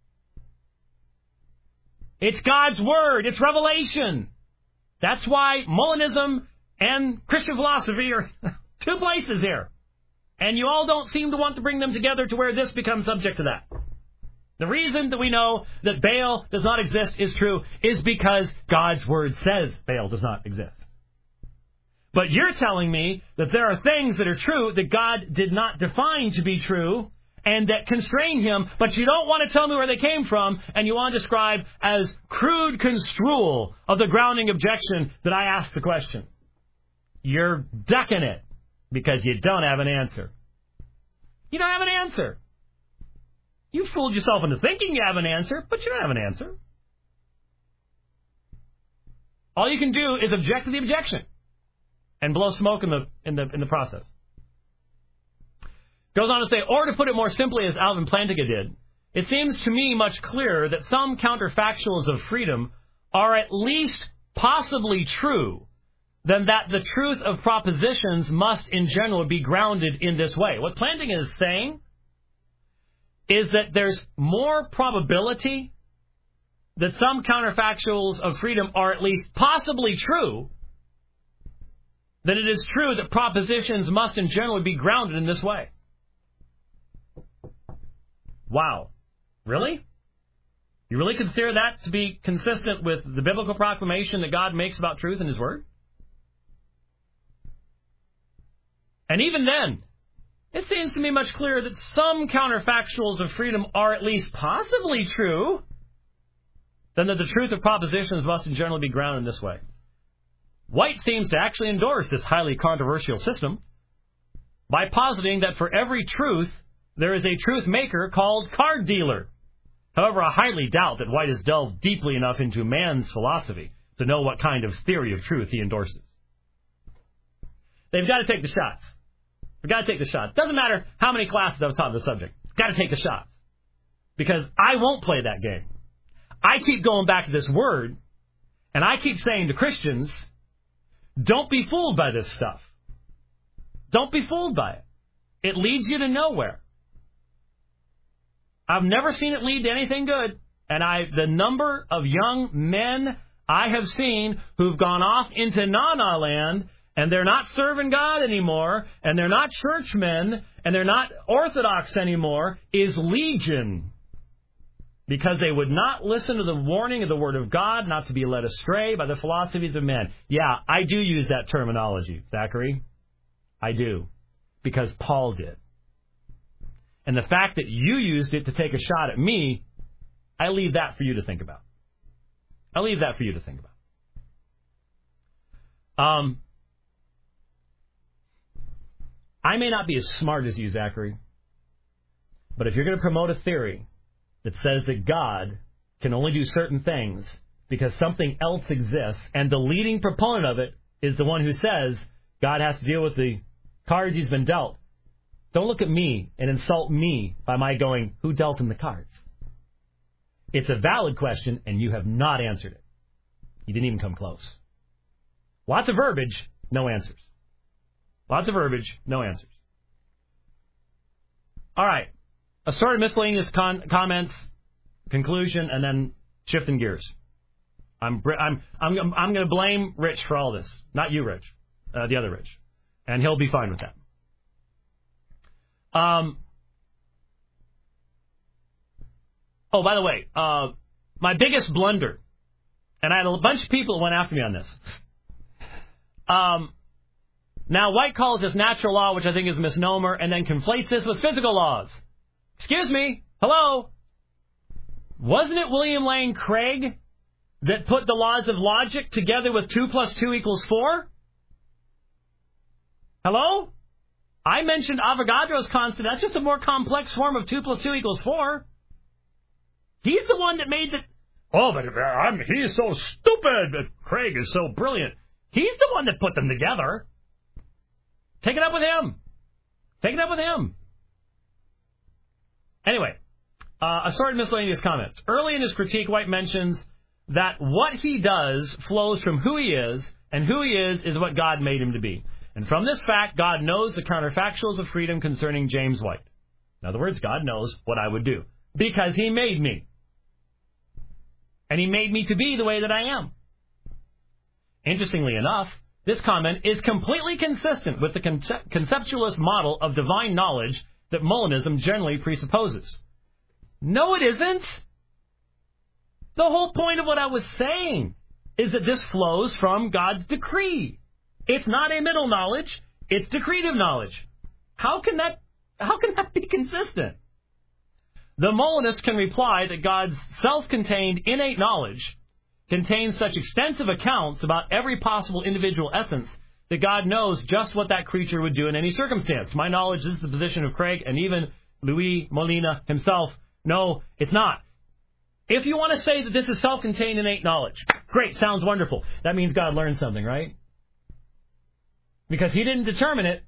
S1: It's God's word. It's revelation. That's why Molinism and Christian philosophy are two places here. And you all don't seem to want to bring them together to where this becomes subject to that. The reason that we know that Baal does not exist is true is because God's word says Baal does not exist. But you're telling me that there are things that are true that God did not define to be true and that constrain him, but you don't want to tell me where they came from, and you want to describe as crude construal of the grounding objection that I asked the question. You're ducking it because you don't have an answer. You don't have an answer. You fooled yourself into thinking you have an answer, but you don't have an answer. All you can do is object to the objection and blow smoke in the in the in the process. Goes on to say, or to put it more simply as Alvin Plantinga did, it seems to me much clearer that some counterfactuals of freedom are at least possibly true than that the truth of propositions must in general be grounded in this way. What Plantinga is saying is that there's more probability that some counterfactuals of freedom are at least possibly true than it is true that propositions must in general be grounded in this way. Wow. Really? You really consider that to be consistent with the biblical proclamation that God makes about truth in His Word? And even then, it seems to me much clearer that some counterfactuals of freedom are at least possibly true than that the truth of propositions must in general be grounded in this way. White seems to actually endorse this highly controversial system by positing that for every truth, there is a truth maker called card dealer. However, I highly doubt that White has delved deeply enough into man's philosophy to know what kind of theory of truth he endorses. They've got to take the shots. They've got to take the shots. Doesn't matter how many classes I've taught the subject. Got to take the shots. Because I won't play that game. I keep going back to this word, and I keep saying to Christians, don't be fooled by this stuff. Don't be fooled by it. It leads you to nowhere. I've never seen it lead to anything good. And I, the number of young men I have seen who've gone off into na-na land, and they're not serving God anymore, and they're not churchmen, and they're not Orthodox anymore, is legion. Because they would not listen to the warning of the Word of God, not to be led astray by the philosophies of men. Yeah, I do use that terminology, Zachary. I do. Because Paul did. And the fact that you used it to take a shot at me, I leave that for you to think about. I leave that for you to think about. Um, I may not be as smart as you, Zachary, but if you're going to promote a theory that says that God can only do certain things because something else exists, and the leading proponent of it is the one who says God has to deal with the cards he's been dealt, don't look at me and insult me by my going, who dealt him the cards? It's a valid question, and you have not answered it. You didn't even come close. Lots of verbiage, no answers. Lots of verbiage, no answers. All right. Assorted miscellaneous con- comments, conclusion, and then shifting gears. I'm I'm I'm I'm going to blame Rich for all this, not you, Rich, uh, the other Rich, and he'll be fine with that. Um. Oh, by the way, uh, my biggest blunder, and I had a bunch of people who went after me on this. Um. Now, White calls this natural law, which I think is a misnomer, and then conflates this with physical laws. Excuse me. Hello? Wasn't it William Lane Craig that put the laws of logic together with two plus two equals four? Hello? I mentioned Avogadro's constant. That's just a more complex form of two plus two equals four. He's the one that made the... Oh, but I'm, he's so stupid, but Craig is so brilliant. He's the one that put them together. Take it up with him. Take it up with him. Anyway, uh, assorted miscellaneous comments. Early in his critique, White mentions that what he does flows from who he is, and who he is is what God made him to be. And from this fact, God knows the counterfactuals of freedom concerning James White. In other words, God knows what I would do, because he made me. And he made me to be the way that I am. Interestingly enough, this comment is completely consistent with the concept- conceptualist model of divine knowledge that Molinism generally presupposes. No, it isn't. The whole point of what I was saying is that this flows from God's decree. It's not a middle knowledge, it's decretive knowledge. How can that, how can that be consistent? The Molinist can reply that God's self-contained innate knowledge contains such extensive accounts about every possible individual essence that God knows just what that creature would do in any circumstance. My knowledge, this is the position of Craig and even Luis Molina himself. No, it's not. If you want to say that this is self-contained innate knowledge, great, sounds wonderful. That means God learned something, right? Because he didn't determine it.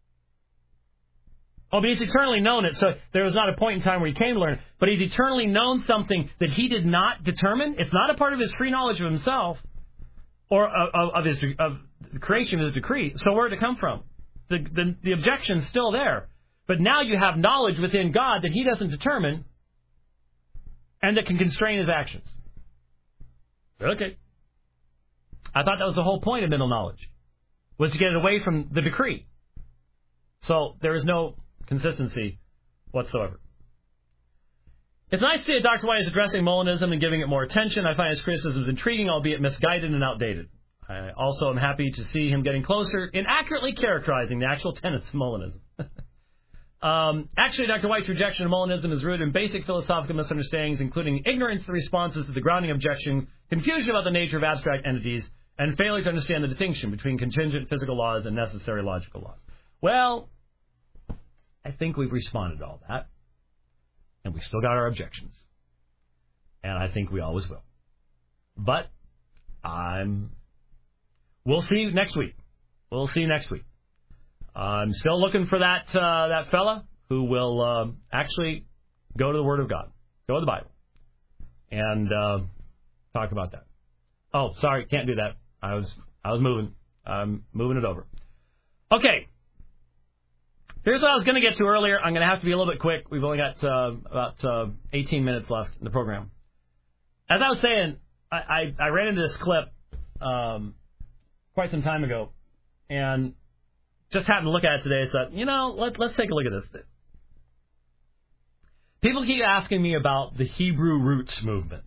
S1: Oh, but he's eternally known it, so there was not a point in time where he came to learn it. But he's eternally known something that he did not determine. It's not a part of his free knowledge of himself or of, of his of the creation of his decree. So where did it come from? The, the, the objection's still there. But now you have knowledge within God that he doesn't determine and that can constrain his actions. Okay. I thought that was the whole point of middle knowledge, was to get it away from the decree. So there is no consistency whatsoever. It's nice to see that Doctor White is addressing Molinism and giving it more attention. I find his criticisms intriguing, albeit misguided and outdated. I also am happy to see him getting closer in accurately characterizing the actual tenets of Molinism. um, actually, Doctor White's rejection of Molinism is rooted in basic philosophical misunderstandings, including ignorance of the responses to the grounding objection, confusion about the nature of abstract entities, and failure to understand the distinction between contingent physical laws and necessary logical laws. Well, I think we've responded to all that. And we still got our objections. And I think we always will. But I'm... we'll see next week. We'll see next week. I'm still looking for that uh, that fella who will uh, actually go to the Word of God. Go to the Bible. And uh, talk about that. Oh, sorry, can't do that. I was I was moving. I'm moving it over. Okay. Here's what I was going to get to earlier. I'm going to have to be a little bit quick. We've only got uh, about uh, eighteen minutes left in the program. as I was saying, I, I, I ran into this clip um, quite some time ago, and just happened to look at it today. So, you know, let, let's take a look at this. People keep asking me about the Hebrew roots movement.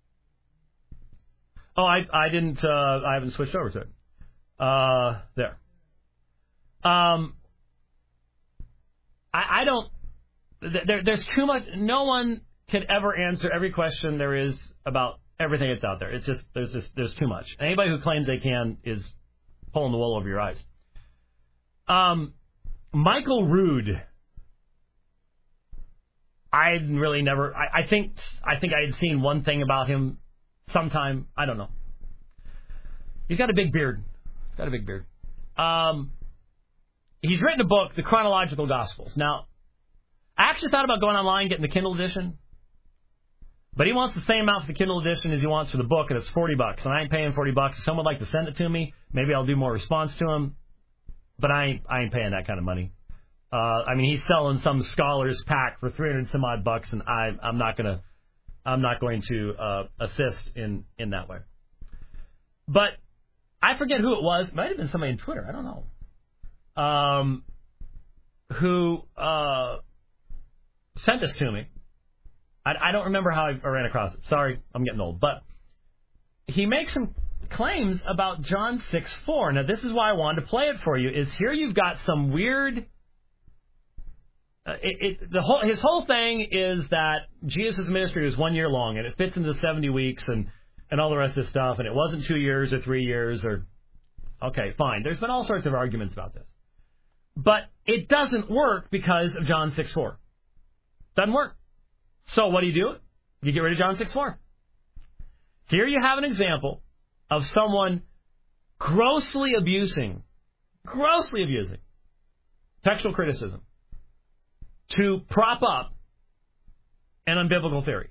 S1: Oh, I I didn't. Uh, I haven't switched over to it. Uh, there. Um, I, I don't. There, there's too much. No one can ever answer every question there is about everything that's out there. It's just there's just there's too much. Anybody who claims they can is pulling the wool over your eyes. Um, Michael Rood. I really never. I, I think. I think I had seen one thing about him sometime. I don't know. He's got a big beard. He's got a big beard. Um, he's written a book, The Chronological Gospels. Now, I actually thought about going online and getting the Kindle edition, but he wants the same amount for the Kindle edition as he wants for the book, and it's forty bucks. And I ain't paying forty bucks. If someone would like to send it to me, maybe I'll do more response to him. But I ain't. I ain't paying that kind of money. Uh, I mean, he's selling some scholars pack for three hundred some odd bucks, and I, I'm not gonna, I'm not going to uh, assist in, in that way. But I forget who it was. It might have been somebody on Twitter. I don't know. Um, who uh, sent this to me. I, I don't remember how I ran across it. Sorry, I'm getting old. But he makes some claims about John six four. Now, this is why I wanted to play it for you. Is here you've got some weird. Uh, it, it, the whole his whole thing is that Jesus' ministry was one year long, and it fits into seventy weeks, and, and all the rest of this stuff, and it wasn't two years or three years or okay, fine. There's been all sorts of arguments about this, but it doesn't work because of John six four. Doesn't work. So what do you do? You get rid of John six four. Here you have an example of someone grossly abusing, grossly abusing textual criticism to prop up an unbiblical theory.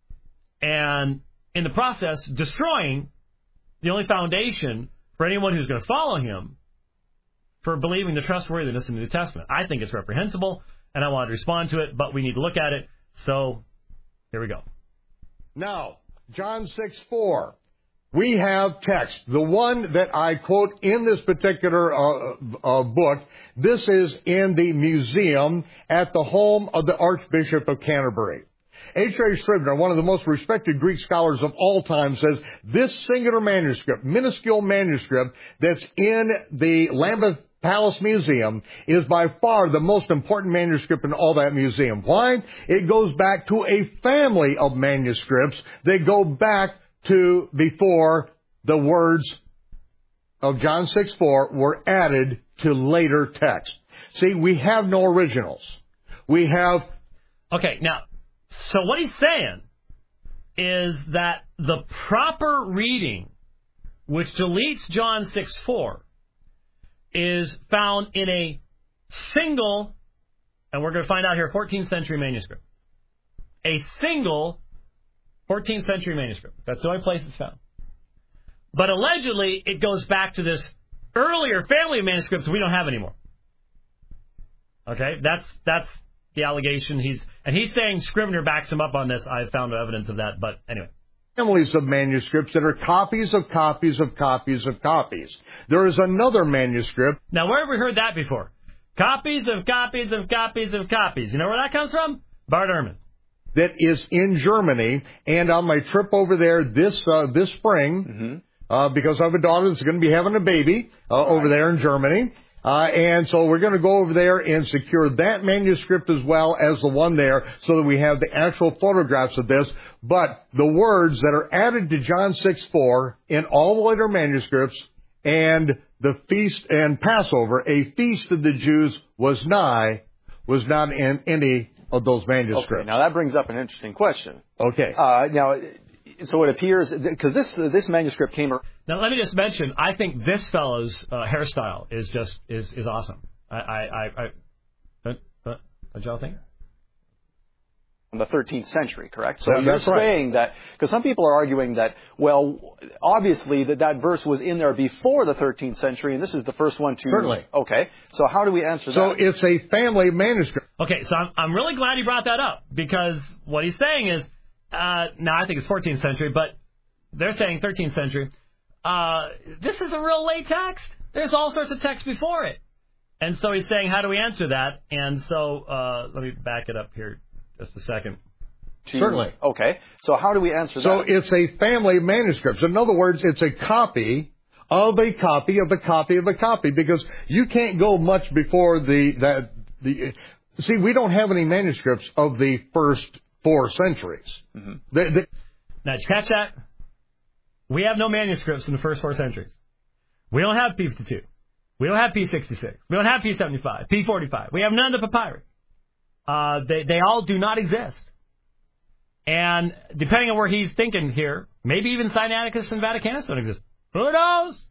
S1: And in the process, destroying the only foundation for anyone who's going to follow him for believing the trustworthiness in the New Testament. I think it's reprehensible, and I want to respond to it, but we need to look at it. So, here we go.
S4: Now, John six four. We have text. The one that I quote in this particular uh, uh, book, this is in the museum at the home of the Archbishop of Canterbury. H A Scribner, one of the most respected Greek scholars of all time, says this singular manuscript, minuscule manuscript that's in the Lambeth Palace Museum is by far the most important manuscript in all that museum. Why? It goes back to a family of manuscripts that go back to before the words of John six four were added to later text. See, we have no originals. We have...
S1: Okay, now, so what he's saying is that the proper reading, which deletes John six four, is found in a single, and we're going to find out here, fourteenth century manuscript. A single fourteenth century manuscript. That's the only place it's found. But allegedly, it goes back to this earlier family of manuscripts we don't have anymore. Okay, that's that's the allegation. He's and he's saying Scribner backs him up on this. I've found no evidence of that, but anyway.
S4: Families of manuscripts that are copies of copies of copies of copies. There is another manuscript.
S1: Now, where have we heard that before? Copies of copies of copies of copies. You know where that comes from? Bart Ehrman.
S4: That is in Germany, and on my trip over there this uh, this spring, mm-hmm. uh, because I have a daughter that's going to be having a baby uh, right. over there in Germany, uh, and so we're going to go over there and secure that manuscript as well as the one there, so that we have the actual photographs of this. But the words that are added to John six four in all the later manuscripts, and the feast and Passover, a feast of the Jews was nigh, was not in any of those manuscripts.
S5: Okay, now that brings up an interesting question.
S4: Okay.
S5: Uh, now, so it appears, because this uh, this manuscript came...
S1: Now, let me just mention, I think this fellow's uh, hairstyle is just, is, is awesome. I, I, I, I uh, uh, what y'all think?
S5: In the thirteenth century, correct? So
S4: yeah,
S5: you're
S4: that's right.
S5: saying that, because some people are arguing that, well, obviously that that verse was in there before the thirteenth century, and this is the first one to...
S4: Certainly.
S5: Okay, so how do we answer
S4: so
S5: that?
S4: So it's a family manuscript.
S1: Okay, so I'm, I'm really glad he brought that up, because what he's saying is, uh, no, I think it's fourteenth century, but they're saying thirteenth century. Uh, this is a real late text. There's all sorts of text before it. And so he's saying, how do we answer that? And so uh, let me back it up here just a second.
S4: Certainly.
S5: Okay. So how do we answer that?
S4: So it's a family of manuscripts. In other words, it's a copy of a copy of a copy of a copy, because you can't go much before the that the. See, we don't have any manuscripts of the first four centuries. Mm-hmm. The, the,
S1: now, did you catch that? We have no manuscripts in the first four centuries. We don't have P fifty-two. We don't have P sixty-six. We don't have P seventy-five, P forty-five. We have none of the papyri. Uh, they, they all do not exist. And depending on where he's thinking here, maybe even Sinaiticus and Vaticanus don't exist. Who knows?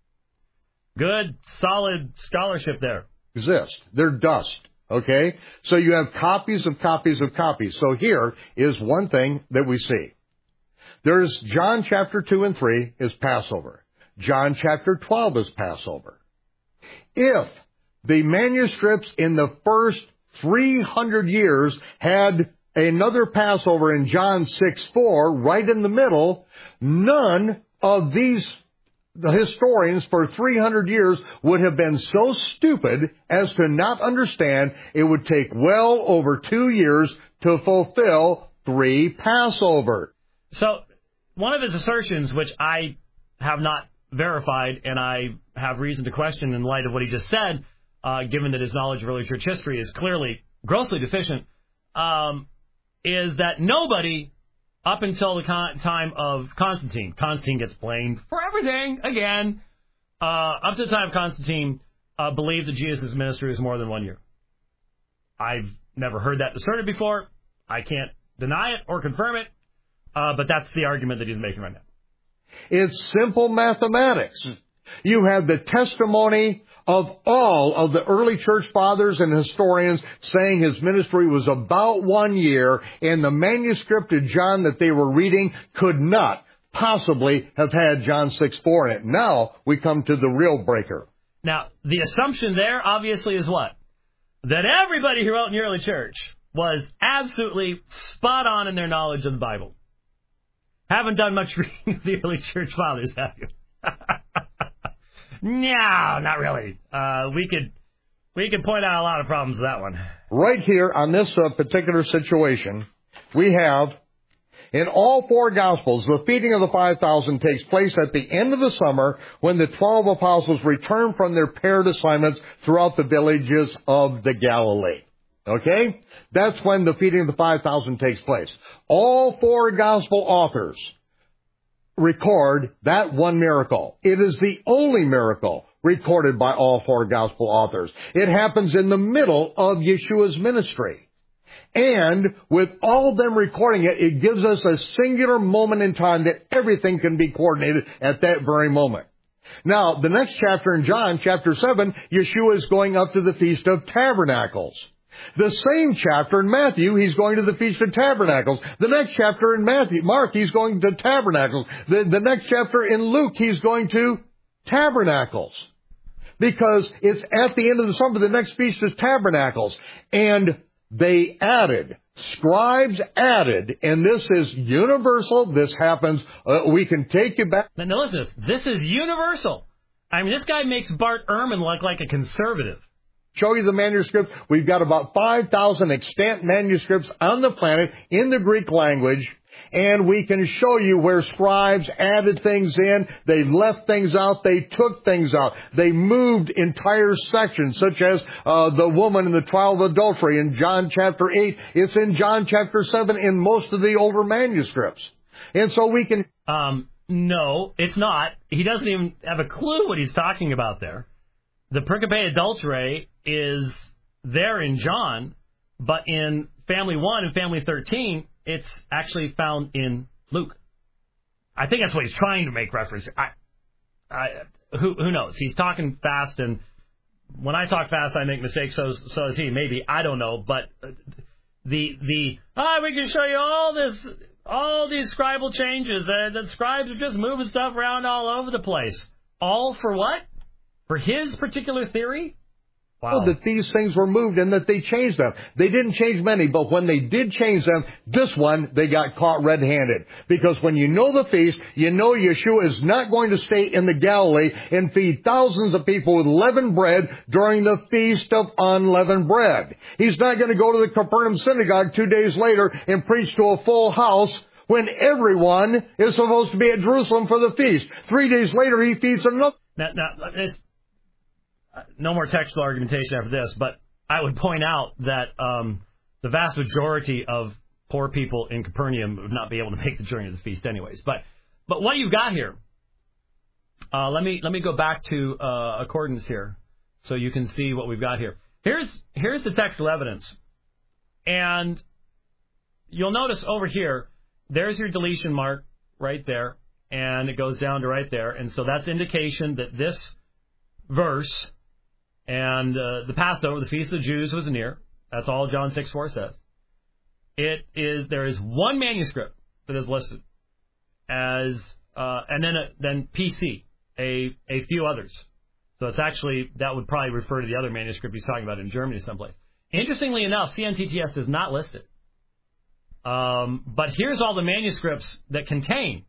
S1: Good, solid scholarship there.
S4: Exist. They're dust. Okay? So you have copies of copies of copies. So here is one thing that we see. There's John chapter two and three is Passover. John chapter twelve is Passover. If the manuscripts in the first three hundred years had another Passover in John six four right in the middle, none of these the historians for three hundred years would have been so stupid as to not understand it would take well over two years to fulfill three Passover.
S1: So one of his assertions, which I have not verified and I have reason to question in light of what he just said, uh, given that his knowledge of early church history is clearly grossly deficient, um, is that nobody, up until the con- time of Constantine, Constantine gets blamed for everything, again, uh, up to the time of Constantine, uh, believed that Jesus' ministry was more than one year. I've never heard that asserted before. I can't deny it or confirm it, uh, but that's the argument that he's making right now.
S4: It's simple mathematics. You have the testimony of all of the early church fathers and historians saying his ministry was about one year, and the manuscript of John that they were reading could not possibly have had John six four in it. Now we come to the real breaker.
S1: Now, the assumption there obviously is what? That everybody who wrote in the early church was absolutely spot on in their knowledge of the Bible. Haven't done much reading of the early church fathers, have you? No, not really. Uh, we could we could point out a lot of problems with that one.
S4: Right here on this uh, particular situation, we have, in all four Gospels, the feeding of the five thousand takes place at the end of the summer when the twelve apostles return from their paired assignments throughout the villages of the Galilee. Okay? That's when the feeding of the five thousand takes place. All four Gospel authors record that one miracle. It is the only miracle recorded by all four Gospel authors. It happens in the middle of Yeshua's ministry. And with all of them recording it, it gives us a singular moment in time that everything can be coordinated at that very moment. Now, the next chapter in John, chapter seven, Yeshua is going up to the Feast of Tabernacles. The same chapter in Matthew, he's going to the Feast of Tabernacles. The next chapter in Matthew, Mark, he's going to Tabernacles. The, the next chapter in Luke, he's going to Tabernacles. Because it's at the end of the summer, the next feast is Tabernacles. And they added, scribes added, and this is universal. This happens. Uh, we can take you back.
S1: Now listen to this. This is universal. I mean, this guy makes Bart Ehrman look like a conservative.
S4: Show you the manuscript. We've got about five thousand extant manuscripts on the planet in the Greek language, and we can show you where scribes added things in, they left things out, they took things out, they moved entire sections, such as uh, the woman in the trial of adultery in John chapter eight. It's in John chapter seven in most of the older manuscripts. And so we can...
S1: Um, no, it's not. He doesn't even have a clue what he's talking about there. The pericope adulterae is there in John, but in family one and family thirteen, it's actually found in Luke. I think that's what he's trying to make reference to. I, I, who, who knows? He's talking fast, and when I talk fast, I make mistakes, so, so does he. Maybe. I don't know. But the, the ah, we can show you all this, all these scribal changes. Uh, the scribes are just moving stuff around all over the place. All for what? For his particular theory? Wow.
S4: That these things were moved and that they changed them. They didn't change many, but when they did change them, this one, they got caught red-handed. Because when you know the feast, you know Yeshua is not going to stay in the Galilee and feed thousands of people with leavened bread during the Feast of Unleavened Bread. He's not going to go to the Capernaum synagogue two days later and preach to a full house when everyone is supposed to be at Jerusalem for the feast. Three days later, he feeds another.
S1: Now, now it's, uh, no more textual argumentation after this, but I would point out that um, the vast majority of poor people in Capernaum would not be able to make the journey to the feast anyways. But but what you've got here, uh, let me let me go back to uh, accordance here so you can see what we've got here. Here's here's the textual evidence. And you'll notice over here, there's your deletion mark right there, and it goes down to right there. And so that's indication that this verse and uh, the Passover, the Feast of the Jews, was near. That's all John six four says. It is there is one manuscript that is listed as, uh, and then a, then P C, a a few others. So it's actually, that would probably refer to the other manuscript he's talking about in Germany someplace. Interestingly enough, C N T T S does not list it. Um, but here's all the manuscripts that contain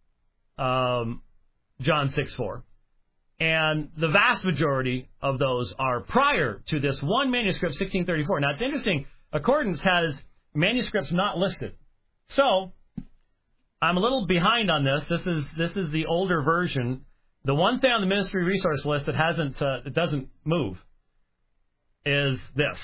S1: um, John six four. And the vast majority of those are prior to this one manuscript, sixteen thirty-four. Now, it's interesting. Accordance has manuscripts not listed. So, I'm a little behind on this. This is this is the older version. The one thing on the ministry resource list that hasn't, uh, that doesn't move is this.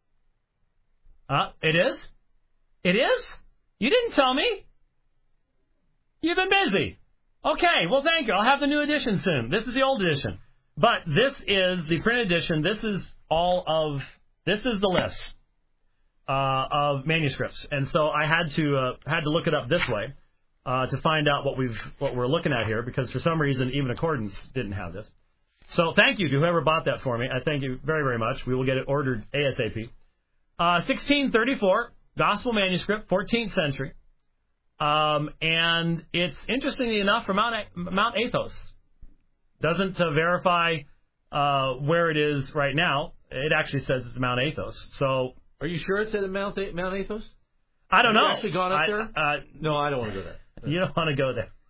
S1: Uh, it is? It is? You didn't tell me. You've been busy. Okay, well, thank you. I'll have the new edition soon. This is the old edition. But this is the print edition. This is all of, this is the list uh, of manuscripts. And so I had to uh, had to look it up this way uh, to find out what we've what we're looking at here, because for some reason even Accordance didn't have this. So thank you to whoever bought that for me. I thank you very, very much. We will get it ordered ASAP. Uh, sixteen thirty-four, Gospel manuscript, fourteenth century. Um, and it's interestingly enough from Mount, Mount Athos. Doesn't uh, verify uh, where it is right now. It actually says it's Mount Athos. So,
S3: are you sure it's at Mount A- Mount Athos?
S1: I don't
S3: Have
S1: know.
S3: You actually gone up
S1: I,
S3: there?
S1: Uh,
S3: no, I don't want to go there.
S1: You don't want to go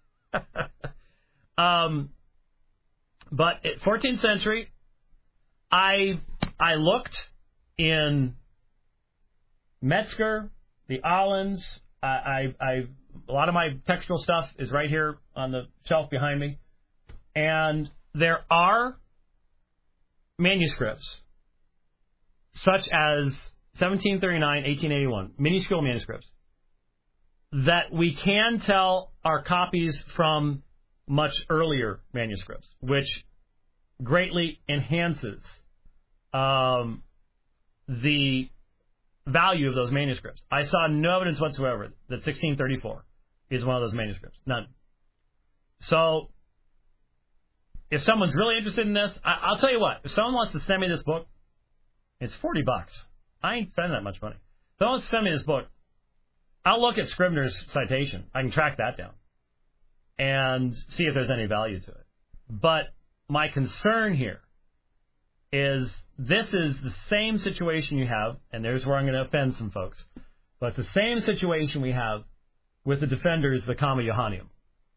S1: there. um, but it, fourteenth century. I I looked in Metzger, the Allens. I, I, a lot of my textual stuff is right here on the shelf behind me. And there are manuscripts, such as seventeen thirty-nine, eighteen eighty-one, minuscule manuscripts, that we can tell are copies from much earlier manuscripts, which greatly enhances um, the value of those manuscripts. I saw no evidence whatsoever that sixteen thirty-four is one of those manuscripts. None. So, if someone's really interested in this, I, I'll tell you what. If someone wants to send me this book, it's forty bucks. I ain't spending that much money. If someone wants to send me this book, I'll look at Scribner's citation. I can track that down and see if there's any value to it. But my concern here is this is the same situation you have, and there's where I'm going to offend some folks, but it's the same situation we have with the defenders of the Comma Johanneum.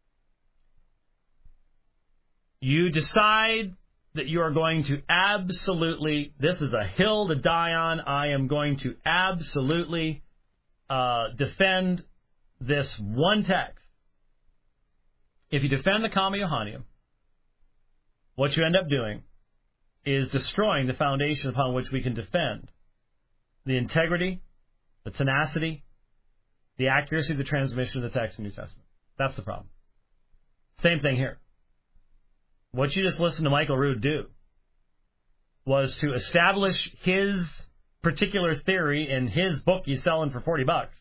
S1: You decide that you are going to absolutely, this is a hill to die on, I am going to absolutely uh, defend this one text. If you defend the Comma Johanneum, what you end up doing is destroying the foundation upon which we can defend the integrity, the tenacity, the accuracy of the transmission of the text in the New Testament. That's the problem. Same thing here. What you just listened to Michael Rood do was to establish his particular theory in his book he's selling for forty bucks.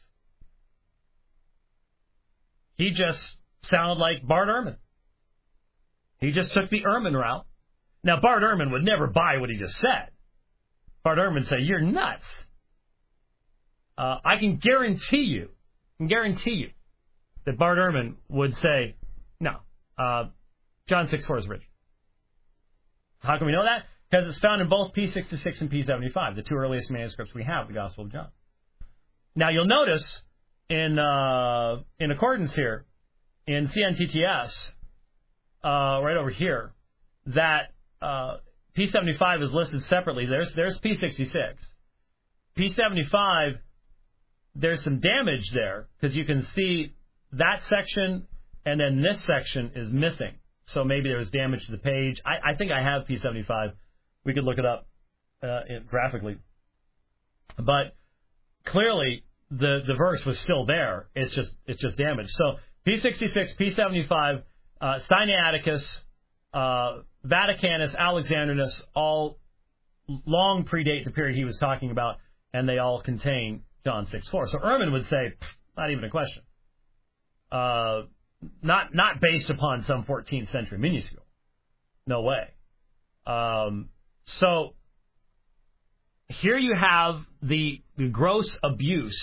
S1: He just sounded like Bart Ehrman. He just took the Ehrman route. Now, Bart Ehrman would never buy what he just said. Bart Ehrman would say, you're nuts. Uh, I can guarantee you, I can guarantee you that Bart Ehrman would say, no, uh, John six four is original. How can we know that? because it's found in both P sixty-six and P seventy-five, the two earliest manuscripts we have, the Gospel of John. Now, you'll notice in uh, in accordance here, in C N T T S, uh, right over here, that uh, P seventy-five is listed separately. There's there's P sixty-six. P seventy-five, there's some damage there, because you can see that section, and then this section is missing. So maybe there was damage to the page. I, I think I have P seventy-five. We could look it up uh, graphically. But clearly, the, the verse was still there. It's just it's just damaged. So P sixty-six, P seventy-five, uh, Sinaiticus, uh, Vaticanus, Alexandrinus, all long predate the period he was talking about, and they all contain John six four. So Ehrman would say, not even a question. Uh, not not based upon some fourteenth century minuscule. No way. Um, so here you have the, the gross abuse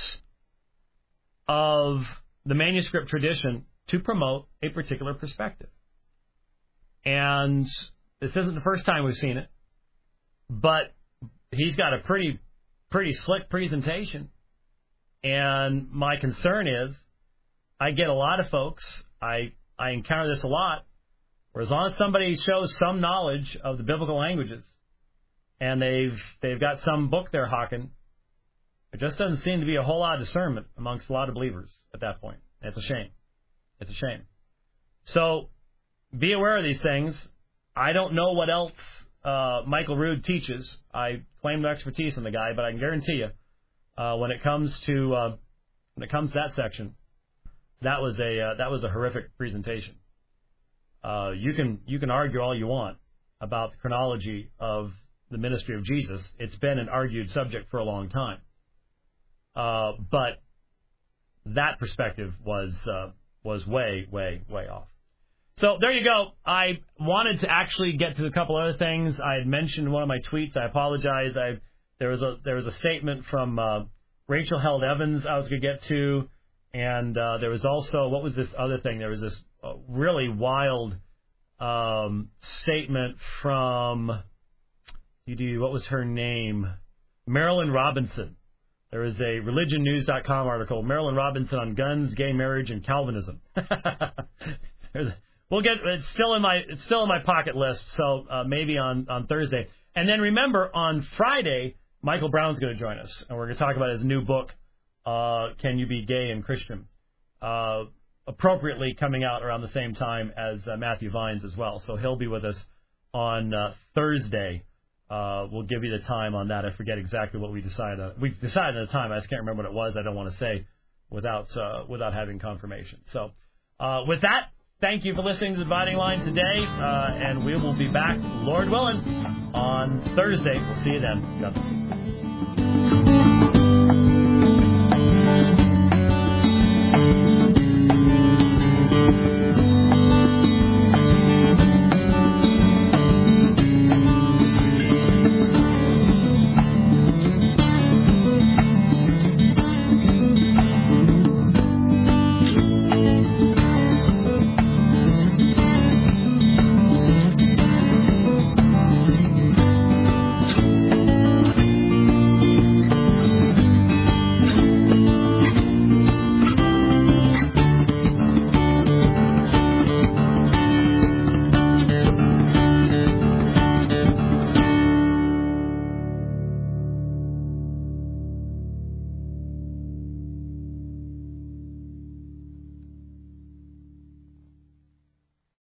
S1: of the manuscript tradition to promote a particular perspective. And this isn't the first time we've seen it, but he's got a pretty pretty slick presentation. And my concern is, I get a lot of folks, I I encounter this a lot, where as long as somebody shows some knowledge of the biblical languages, and they've they've got some book they're hawking, there just doesn't seem to be a whole lot of discernment amongst a lot of believers at that point. It's a shame. It's a shame. So be aware of these things. I don't know what else uh, Michael Rood teaches. I claim no expertise on the guy, but I can guarantee you, uh, when it comes to uh, when it comes to that section, that was a uh, that was a horrific presentation. Uh, you can you can argue all you want about the chronology of the ministry of Jesus. It's been an argued subject for a long time. Uh, but that perspective was uh, was way, way, way off. So there you go. I wanted to actually get to a couple other things. I had mentioned in one of my tweets. I apologize. I there was a there was a statement from uh, Rachel Held Evans I was going to get to, and uh, there was also, what was this other thing? There was this uh, really wild um, statement from what was her name? Marilyn Robinson. There was a religion news dot com article, Marilyn Robinson on guns, gay marriage, and Calvinism. We'll get it's still in my it's still in my pocket list, so uh, maybe on, on Thursday. And then remember, on Friday, Michael Brown's going to join us, and we're going to talk about his new book, uh, Can You Be Gay and Christian? Uh, appropriately coming out around the same time as uh, Matthew Vines as well. So he'll be with us on uh, Thursday. Uh, we'll give you the time on that. I forget exactly what we decided on. We decided on the time. I just can't remember what it was. I don't want to say without uh, without having confirmation. So uh, with that, thank you for listening to The Dividing Line today, uh, and we will be back, Lord willing, on Thursday. We'll see you then. God bless.